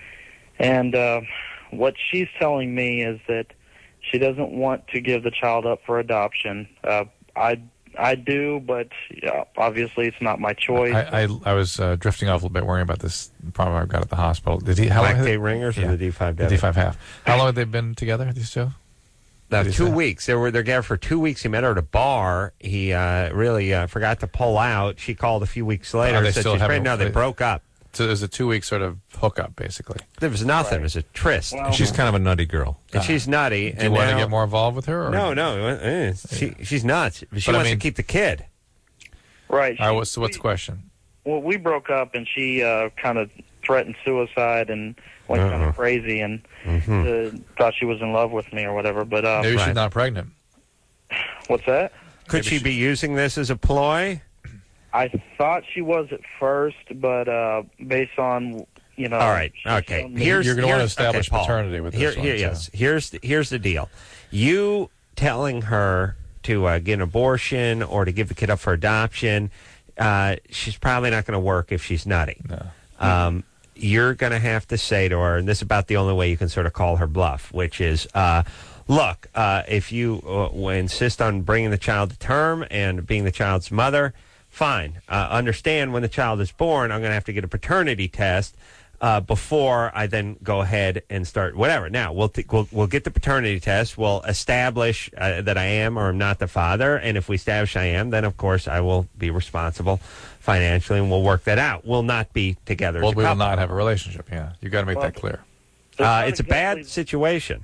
And uh, what she's telling me is that she doesn't want to give the child up for adoption. Uh, I I do, but yeah, obviously it's not my choice. I I, I was uh, drifting off a little bit, worrying about this problem I've got at the hospital. Did he? How long? Lactate ringers or yeah, the D five? The D five half. How long have they been together? These two? Uh, two weeks. They were together for two weeks. He met her at a bar. He uh, really uh, forgot to pull out. She called a few weeks later. Are they said still she's having- pregnant. No, they broke up. So it was a two week sort of hookup, basically. There was nothing. Right. It was a tryst. Well, She's kind of a nutty girl. and she's nutty. Do and you want now- to get more involved with her? Or? No, no. uh, She, she's nuts. She But I wants mean- to keep the kid. Right. All right, she- what's, so what's the question? Well, we broke up, and she uh, kind of threatened suicide and went kind Uh-oh. of crazy and Mm-hmm. uh, thought she was in love with me or whatever. But uh, Maybe right. she's not pregnant. what's that? Could Maybe she she- be using this as a ploy? I thought she was at first, but uh, based on you know. All right. she's Okay. shown me- Here's You're gonna wanna here's- establish okay, Paul. paternity with this Here, one, here, so. yes. Here's the, here's the deal. You telling her to uh, get an abortion or to give the kid up for adoption, uh, she's probably not going to work if she's nutty. No. Um, you're going to have to say to her, and this is about the only way you can sort of call her bluff, which is, uh, look, uh, if you uh, insist on bringing the child to term and being the child's mother, fine. Uh, understand when the child is born, I'm going to have to get a paternity test uh, before I then go ahead and start whatever. Now, we'll, t- we'll, we'll get the paternity test. We'll establish uh, that I am or am not the father. And if we establish I am, then, of course, I will be responsible financially, and we'll work that out. We'll not be together Well, as a we will couple. not have a relationship, yeah. you got to make Well, that clear. It's not Uh, it's a exactly- bad situation.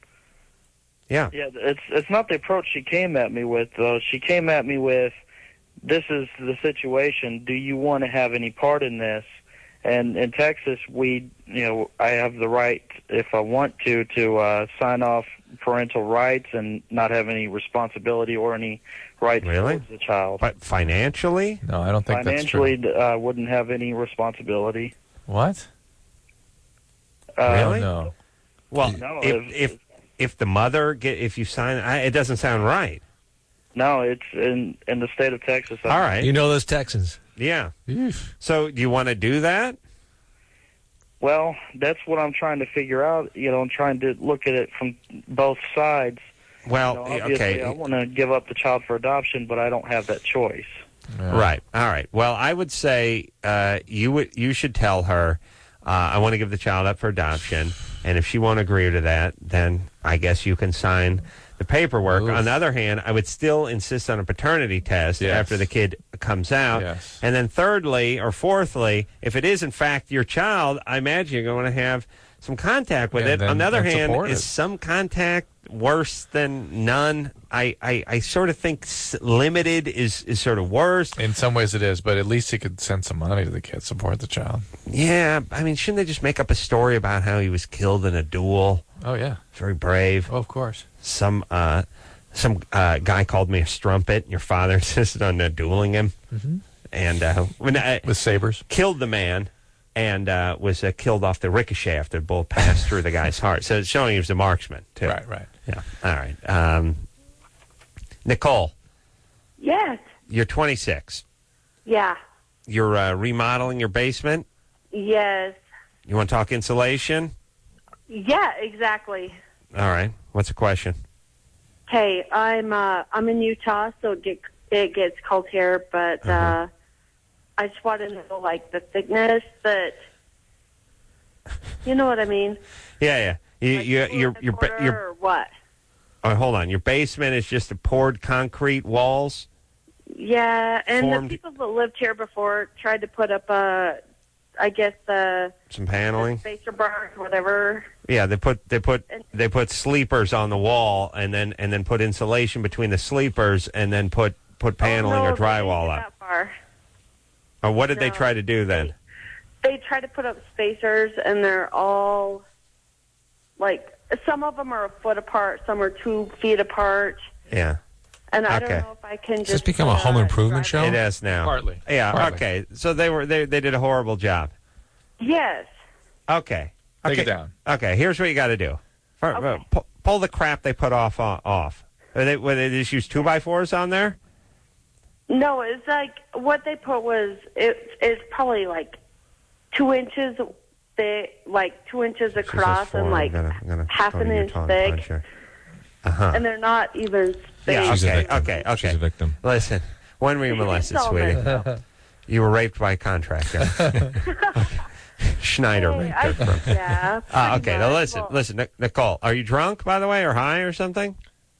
Yeah. Yeah, it's it's not the approach she came at me with, though. She came at me with, this is the situation. Do you want to have any part in this? And in Texas, we, you know, I have the right, if I want to, to uh, sign off parental rights and not have any responsibility or any rights Really? towards the child. But financially? No, I don't think that's true. Financially, I uh, wouldn't have any responsibility. What? Uh, Really? No. Well, No, if, if- if if the mother get if you sign, I, it doesn't sound right. No, it's in in the state of Texas. All right. You know those Texans. Yeah. Eesh. So, do you want to do that? Well, that's what I'm trying to figure out. You know, I'm trying to look at it from both sides. Well, You know, obviously, okay. I want to give up the child for adoption, but I don't have that choice. Yeah. Right. All right. Well, I would say uh, you would you should tell her uh, I want to give the child up for adoption, and if she won't agree to that, then I guess you can sign the paperwork. Oof. On the other hand, I would still insist on a paternity test Yes. after the kid comes out. Yes. And then thirdly or fourthly, if it is in fact your child, I imagine you're going to have some contact with And it. then- On the other and hand, support is it. some contact worse than none? I, I, I sort of think s- limited is, is sort of worse. In some ways it is, but at least he could send some money to the kid, support the child. Yeah, I mean, shouldn't they just make up a story about how he was killed in a duel? Oh, yeah. Very brave. Oh, of course. Some uh, some uh, guy called me a strumpet. Your father insisted on uh, dueling him, Mm-hmm. and uh, when I With sabers. killed the man, and uh, was uh, killed off the ricochet after the bullet passed through the guy's heart. So it's showing he was a marksman too. Right, right. Yeah. All right. Um, Nicole, Yes. you're twenty-six. Yeah. You're uh, remodeling your basement. Yes. You want to talk insulation? Yeah, exactly. All right. What's the question? Hey, I'm uh I'm in Utah, so it get it gets cold here, but Uh-huh. uh, I just want to know, like, the thickness, but you know what I mean? Yeah, yeah. You, Like you, two your, and a your, quarter your, or what? oh, hold on. Your basement is just a poured concrete walls. Yeah, and Formed- the people that lived here before tried to put up a, I guess the Some paneling. spacer bar or whatever. Yeah, they put they put they put sleepers on the wall, and then and then put insulation between the sleepers, and then put put paneling oh, no, or drywall they didn't up. get that far. Or what did they No. try to do then? They tried to put up spacers, and they're all like some of them are a foot apart, some are two feet apart, Yeah. and I Okay. don't know if I can just. Does this become a uh, home improvement show? It is now. Partly. Yeah. Partly. Okay. So they were they they did a horrible job. Yes. Okay. Take okay. it down. Okay. Here's what you got to do. For, uh, pu- pull the crap they put off uh, off. Were they, were they just use two by fours on there? No, it's like what they put was it is probably like two inches thick, like two inches across, Four. and like I'm gonna, I'm gonna half go an to your inch tongue thick, puncher. Uh-huh. and they're not even Yeah. spaced. Okay. Okay. Okay. She's a victim. Listen, when were you molested, It's all sweetie? right. You were raped by a contractor. Okay. Schneider Hey, raped I- her. From. yeah. Ah, pretty okay. Now much. listen, Well- listen, Nic- Nicole. Are you drunk, by the way, or high or something?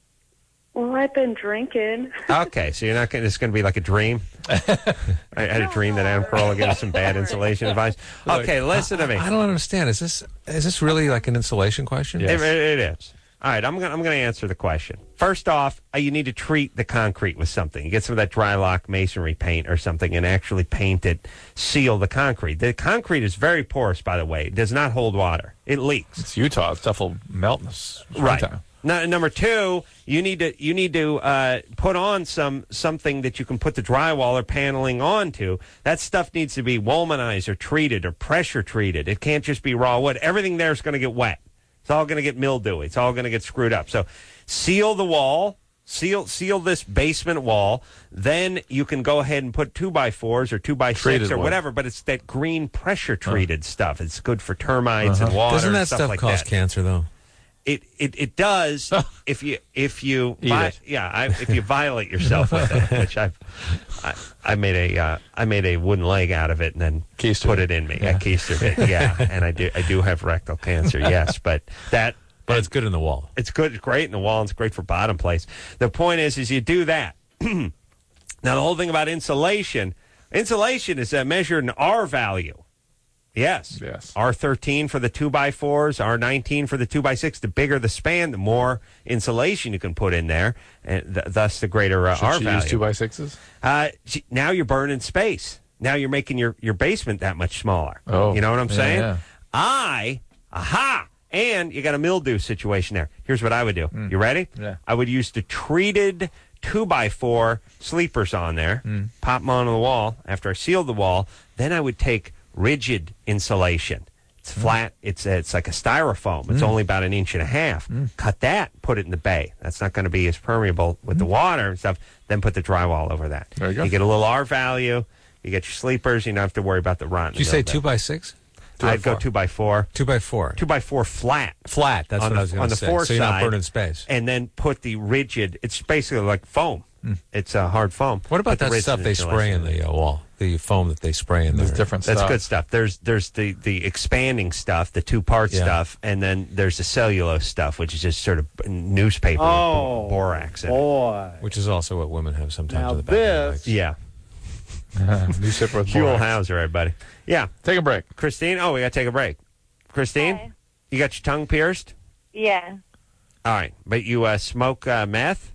Well, I've been drinking. Okay, so you're not going. It's going to be like a dream. I had a dream that Adam Carolla gave us some bad insulation advice. Okay, listen to me. I, I don't understand. Is this is this really like an insulation question? It, it- it is. All right, I'm going. I'm going to answer the question. First off, uh, you need to treat the concrete with something. You get some of that dry lock masonry paint or something, and actually paint it. Seal the concrete. The concrete is very porous, by the way. It does not hold water. It leaks. It's Utah. Stuff will melt in the s- Right. springtime. Now, number two, you need to you need to uh, put on some something that you can put the drywall or paneling onto. That stuff needs to be womanized or treated or pressure treated. It can't just be raw wood. Everything there is going to get wet. It's all going to get mildewy. It's all going to get screwed up. So, seal the wall. Seal seal this basement wall. Then you can go ahead and put two by fours or two by Treated six or wood. whatever. But it's that green pressure treated stuff. It's good for termites Uh-huh. and water. Doesn't that and stuff, stuff like cause that. cancer though? It, it it does if you if you Eat vi- it. yeah I, if you violate yourself with it, which I've I, I made a uh, I made a wooden leg out of it and then Keistered put it. it in me. Yeah. I keistered it, yeah, and I do I do have rectal cancer, yes, but that But it's good in the wall. it's good, it's great in the wall, and it's great for bottom place. The point is, is you do that. Now the whole thing about insulation, insulation is uh, measured in R value. Yes. Yes. R thirteen for the two by fours, R nineteen for the two by six. The bigger the span, the more insulation you can put in there, and th- thus the greater uh, Should R she value. use two by sixes? Uh, gee, now you're burning space. Now you're making your, your basement that much smaller. Oh, You know what I'm yeah, saying? yeah. I, aha, and you got a mildew situation there. Here's what I would do. You ready? Yeah. I would use the treated two by four sleepers on there, pop them onto the wall after I sealed the wall. Then I would take rigid insulation. It's flat. It's it's like a styrofoam. It's only about an inch and a half. Cut that. Put it in the bay. That's not going to be as permeable with the water and stuff. Then put the drywall over that. There you go. You get a little R value. You get your sleepers. You don't have to worry about the rot. Did you say two by six? Two I'd go two by four. Two by four. Two by four flat. Flat. That's on what the, I was going on to the say. four So you're side, not burning space. And then put the rigid. It's basically like foam. It's a hard foam. What about Put the that rigid stuff they spray in insulation. the uh, wall? The foam that they spray in There's there. different That's stuff. good stuff. There's there's the, the expanding stuff, the two part Yeah. stuff, and then there's the cellulose stuff, which is just sort of newspaper Oh, with bo- borax in it. boy. Which is also what women have sometimes Now in the back of their this- legs. Yeah. Newspaper with Huel borax. Hauser, everybody. Yeah. Take a break. Christine? Oh, we got to take a break. Christine? Hi. You got your tongue pierced? Yeah. All right. But you uh, smoke uh, meth?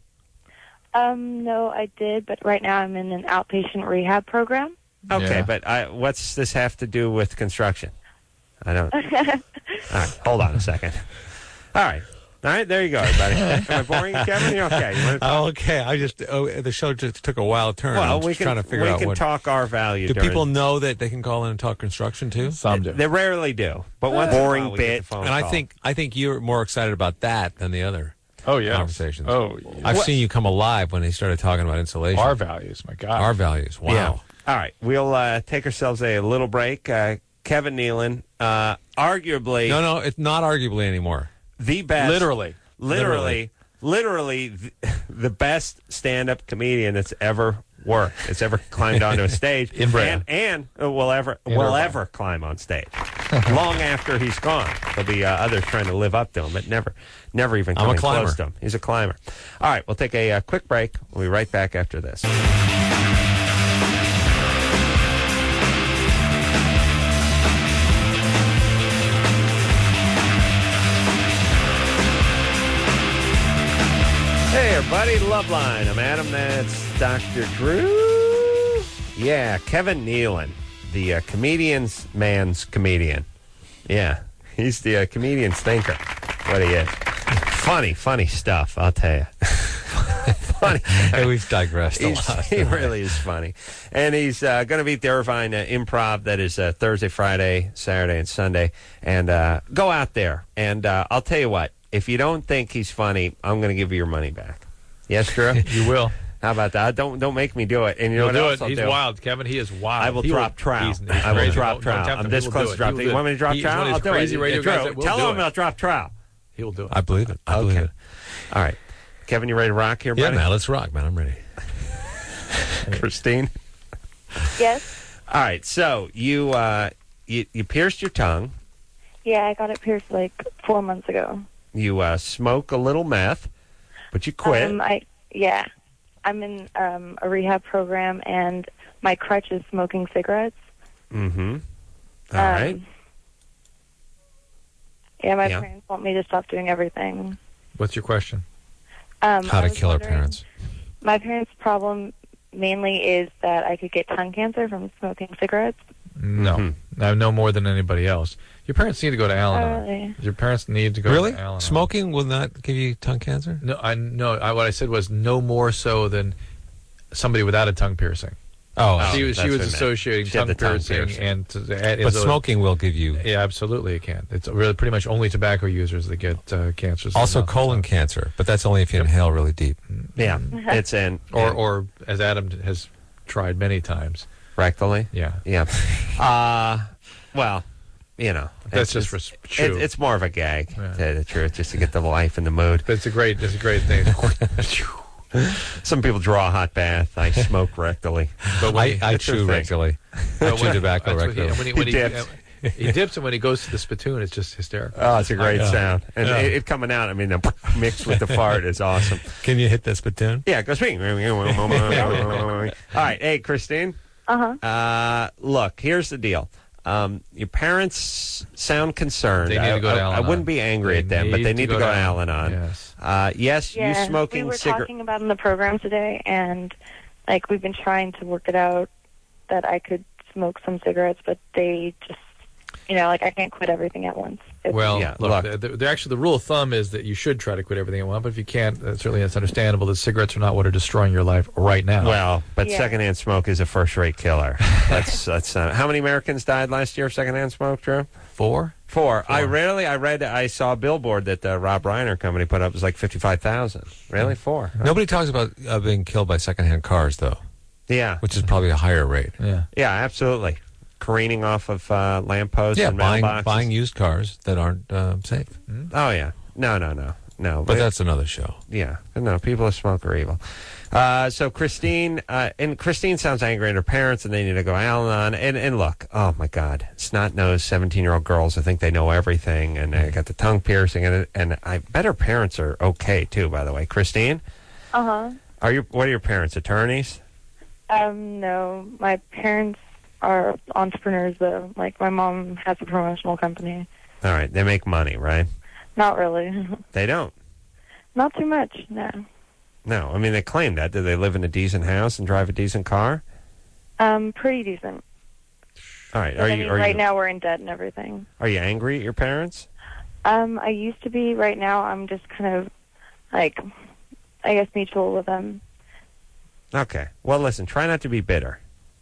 Um, no, I did, but right now I'm in an outpatient rehab program. Okay, Yeah. but I, what's this have to do with construction? I don't. All right, hold on a second. All right. All right, there you go, everybody. Am I boring you, Kevin? You okay? You wanna talk? Oh, okay. I just oh, the show just took a wild turn. Well, I'm we just can, trying to figure we out can what. talk our value. Do during- people know that they can call in and talk construction too? Some do. They rarely do, but one Boring bit. And I think I think you're more excited about that than the other Oh, yeah. conversations. Oh, I've yeah. seen you come alive when they started talking about insulation. Our values, my God. Our values. Wow. Yeah. All right, we'll uh, take ourselves a little break. Uh, Kevin Nealon, uh, arguably No, no, it's not arguably anymore. the best, Literally. literally literally the, the best stand-up comedian that's ever worked, that's ever climbed onto a stage, In Brea. and, and uh, will ever In will Irvine. ever climb on stage. Long after he's gone, there'll be uh, others trying to live up to him, but never, never even I'm a coming climber. close to him. He's a climber. All right, we'll take a uh, quick break. We'll be right back after this. Hey, everybody, Loveline. I'm Adam. That's Doctor Drew. Yeah, Kevin Nealon, the uh, comedian's man's comedian. Yeah, he's the uh, comedian's thinker. What he is. Funny, funny stuff, I'll tell you. Funny. Hey, we've digressed a He's- lot. He really is funny. And he's uh, going to be at the Irvine uh, Improv. That is uh, Thursday, Friday, Saturday, and Sunday. And uh, go out there. And uh, I'll tell you what. If you don't think he's funny, I'm going to give you your money back. Yes, Drew? You will. How about that? Don't don't make me do it. And you know You'll what do else it. I'll He's do? wild, Kevin. He is wild. I will He drop trout. He's, he's I will crazy. drop Don't- trout. don't tempt I'm him. this He will close do to it. dropping. He You will want me to drop He's trout? one of I'll these do crazy it. radio Yeah, Drew, guys that will tell do him it. I'll drop trout. He will do it. I believe it. I Okay. believe it. All right. Kevin, you ready to rock here, Yeah, buddy? man, let's rock, man. I'm ready. Christine? Yes. All right. So you, uh, you, you pierced your tongue. Yeah, I got it pierced like four months ago. You uh, smoke a little meth, but you quit. Um, I yeah, I'm in um, a rehab program, and my crutch is smoking cigarettes. Mm-hmm. All um, right. Yeah, my Yeah. parents want me to stop doing everything. What's your question? Um, How I to was kill our wondering- parents. My parents' problem mainly is that I could get tongue cancer from smoking cigarettes. No. Mm-hmm. I know more than anybody else. Your parents need to go to Al-Anon. really? Your parents need to go Really? to Al-Anon. Smoking will not give you tongue cancer? No, I no. I, what I said was no more so than somebody without a tongue piercing. Oh, she was that's she was what I meant. associating She had tongue, the tongue piercing, piercing. and to, but smoking will give you. Yeah, absolutely, it can. It's really pretty much only tobacco users that get uh, cancers. Also, Not- colon cancer, but that's only if you inhale really deep. Yeah. It's in. or or as Adam has tried many times. rectally. Yeah. Yeah. Uh, well, you know. That's it's- just for it's, s- chew. it's, it's more of a gag, Yeah. to tell you the truth, just to get the life in the mood. But it's a great it's a great thing. Some people draw a hot bath. I smoke rectally. But when I, he, I that's the chew thing. rectally. but I when- chew tobacco that's what he- rectally. when he, when He he, dips. uh, he dips, and when he goes to the spittoon, it's just hysterical. Oh, it's a great Yeah. sound. And Yeah. it, it coming out, I mean, the mixed with the fart is awesome. Can you hit that spittoon? Yeah, it goes. All right. Hey, Christine. Uh-huh. Uh, look, here's the deal. Um, your parents sound concerned. They need I, to go to I- I Al-Anon. wouldn't be angry They at them, but need they to need to go go to to Al-Anon. Al-Anon. Yes. Uh, yes, Yeah, you smoking we were cigarettes. talking about in the program today, and like we've been trying to work it out that I could smoke some cigarettes, but they just, you know, like I can't quit everything at once. It's, Well, Yeah, look, look. The, the, actually, the rule of thumb is that you should try to quit everything at once, but if you can't, uh, certainly it's understandable that cigarettes are not what are destroying your life right now. Well, but Yeah. secondhand smoke is a first-rate killer. That's that's uh, how many Americans died last year of secondhand smoke, Drew? Four? Four. I rarely. I read. I saw a billboard that the Rob Reiner company put up. It was like fifty-five thousand. Really, four? Nobody talks about uh, being killed by secondhand cars, though, Yeah. which is probably a higher rate. Yeah. Yeah, absolutely. Careening off of uh, lampposts Yeah, and buying mailboxes. buying used cars that aren't uh, safe. Oh yeah. No, no, no, no. But that's another show. yeah. No, people who smoke are evil. Uh, so Christine, uh, and Christine sounds angry at her parents, and they need to go Al-Anon. And and look, oh my God, snot-nosed seventeen-year-old girls who think they know everything, and they got the tongue piercing, and and I bet her parents are okay too. By the way, Christine, Uh-huh. are you? What are your parents? Attorneys? Um, no, my parents are entrepreneurs, though. Like, my mom has a promotional company. All right, they make money, right? Not really. They don't. Not too much, no. No, I mean they claim that. Do they live in a decent house and drive a decent car? Um, pretty decent. All right, But, are I you? mean, Are right you? now we're in debt and everything. Are you angry at your parents? Um, I used to be. Right now, I'm just kind of, like, I guess mutual with them. Okay. Well, listen. Try not to be bitter.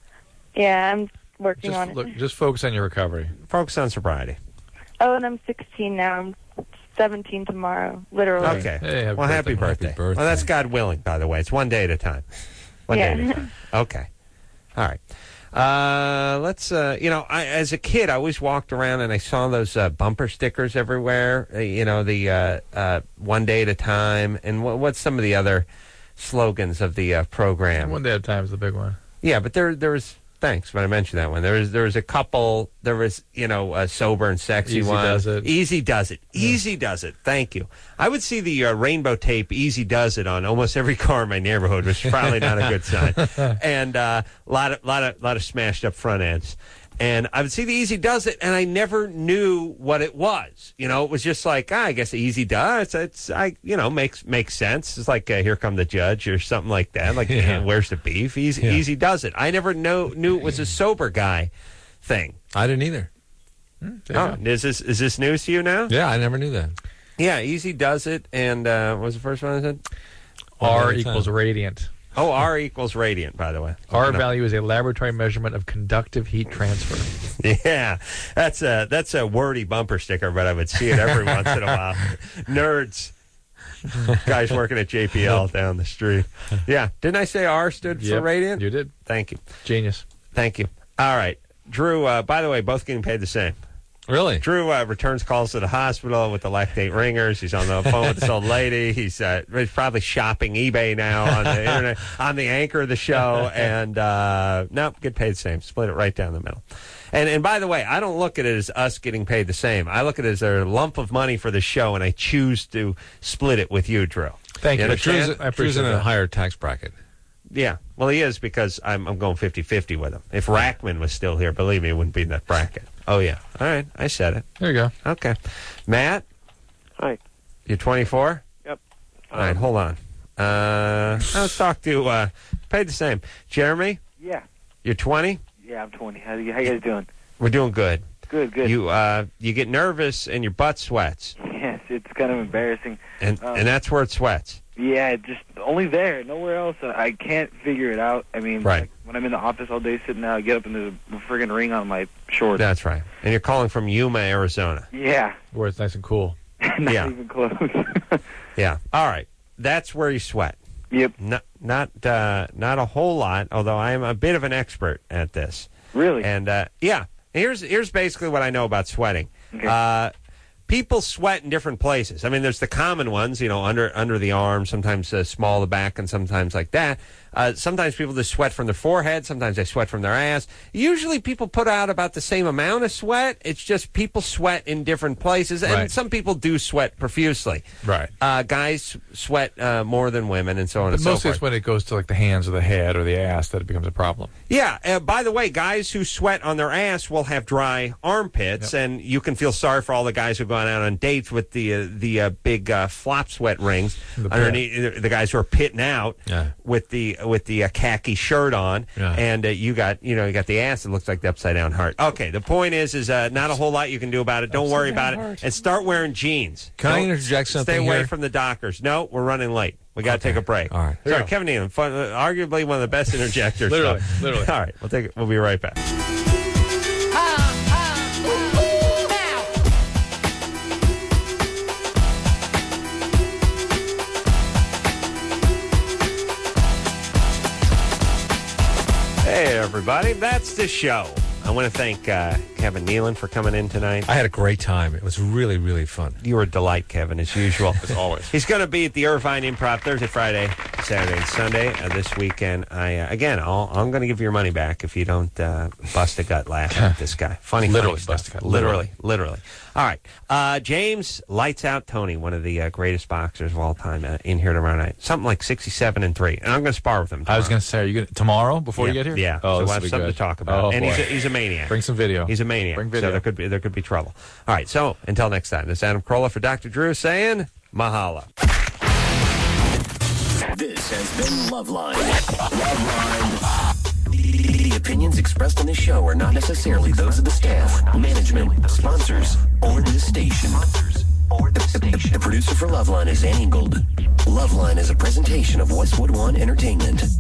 Yeah, I'm working Just, on it. look, just focus on your recovery. Focus on sobriety. Oh, and I'm sixteen now. I'm seventeen tomorrow, literally. Okay. Hey, happy well, happy birthday. birthday. Happy birthday. Well, that's God willing, by the way. It's one day at a time. One Yeah. day at a time. Okay. All right. Uh, let's, uh, you know, I, as a kid, I always walked around and I saw those uh, bumper stickers everywhere. Uh, you know, the uh, uh, one day at a time. And what, what's some of the other slogans of the uh, program? One day at a time is the big one. Yeah, but there, there was. Thanks, but I mentioned that one. There was, there was a couple. There was, you know, a sober and sexy Easy one. Does It. Easy does it. Yeah. Easy does it. Thank you. I would see the uh, rainbow tape "Easy does it" on almost every car in my neighborhood, which is probably not a good sign. And a uh, lot of, lot of, lot of smashed up front ends. And I would see the Easy does it, and I never knew what it was. You know, it was just like, ah, I guess Easy does. It's, I, you know, makes makes sense. It's like uh, Here Come the Judge or something like that. Like, Yeah. yeah, where's the beef? Easy, Yeah. Easy does it. I never know, knew it was a sober guy thing. I didn't either. Oh, is this is this news to you now? Yeah, I never knew that. Yeah, Easy does it. And uh, what was the first one I said? R day at a equals time. radiant. Oh, R equals radiant, by the way. R No. value is a laboratory measurement of conductive heat transfer. Yeah, that's a that's a wordy bumper sticker, but I would see it every once in a while. Nerds, guys working at J P L down the street. Yeah, didn't I say R stood for Yep, radiant? you did. Thank you, Genius. thank you. All right, Drew. Uh, by the way, both getting paid the same. Really? Drew uh, returns calls to the hospital with the lactate ringers. He's on the phone with this old lady. He's, uh, he's probably shopping eBay now on the internet, on the anchor of the show. And, uh, no, get paid the same. Split it right down the middle. And and by the way, I don't look at it as us getting paid the same. I look at it as a lump of money for the show, and I choose to split it with you, Drew. Thank you. You Drew's, understand? I Drew's appreciate in a that. higher tax bracket. Yeah. Well, he is because I'm, I'm going fifty-fifty with him. If Rackman was still here, believe me, it wouldn't be in that bracket. Oh, yeah. All right. I said it. There you go. Okay. Matt? Hi. You're twenty-four? Yep. All right, hold on. Uh, let's talk to, uh, paid the same. Jeremy? Yeah. You're twenty? Yeah, I'm twenty. How you, how you guys doing? We're doing good. Good, good. You, uh, you get nervous and your butt sweats. Yes, it's kind of embarrassing. And, Um, and that's where it sweats. Yeah, it just only there, nowhere else. Uh, I can't figure it out. I mean, Right. like, when I'm in the office all day sitting out, I get up and there's a friggin' ring on my shorts. That's right. And you're calling from Yuma, Arizona. Yeah, Where it's nice and cool. not Yeah. even close. Yeah. All right. That's where you sweat. Yep. Not, not, uh, not a whole lot, although I am a bit of an expert at this. Really? And, uh, yeah. Here's, here's basically what I know about sweating. Okay. Uh, people sweat in different places. I mean, there's the common ones, you know, under under the arm, sometimes uh, small the back, and sometimes like that. Uh, sometimes people just sweat from their forehead. Sometimes they sweat from their ass. Usually people put out about the same amount of sweat. It's just people sweat in different places. And Right. some people do sweat profusely. Right. Uh, guys sweat uh, more than women and so on But and so mostly forth. it's when it goes to like the hands or the head or the ass that it becomes a problem. Yeah. Uh, by the way, guys who sweat on their ass will have dry armpits, Yep. and you can feel sorry for all the guys who've gone out on dates with the uh, the uh, big uh, flop sweat rings The underneath. The guys who are pitting out Yeah. with the with the uh, khaki shirt on, Yeah. and uh, you got you know you got the ass that looks like the upside down heart. Okay, the point is is uh, not a whole lot you can do about it. Don't worry about it, heart. and start wearing jeans. Can I Don't- interject something Stay away here? from the Dockers. No, we're running late. We got to Okay. take a break. All right. Sorry, Yeah. Kevin Nealon, fun, uh, arguably one of the best interjectors. Literally, So- literally. All right, we'll take. We'll be right back. Hey, everybody, that's the show. I want to thank uh, Kevin Nealon for coming in tonight. I had a great time. It was really, really fun. You were a delight, Kevin, as usual. As always. He's going to be at the Irvine Improv Thursday, Friday, Saturday, and Sunday. Uh, this weekend, I uh, again, I'll, I'm going to give you your money back if you don't uh, bust a gut laughing at this guy. Funny, Literally funny bust stuff. a gut. Literally, literally. All right, uh, James Lights Out Tony, one of the uh, greatest boxers of all time, uh, in here tomorrow night. Something like sixty-seven and three, and I'm going to spar with him. Tomorrow. I was going to say, are you going to tomorrow before yeah, you get here? Yeah. Oh, so this we'll have will be something good. to talk about. Oh, and boy. he's a, he's a maniac. Bring some video. He's a maniac. Bring video. So there could be there could be trouble. All right. So until next time, this is Adam Carolla for Doctor Drew saying mahala. This has been Loveline. Loveline. The opinions expressed on this show are not necessarily those of the staff, management, sponsors, or this station. The, the producer for Loveline is Annie Golden. Loveline is a presentation of Westwood One Entertainment.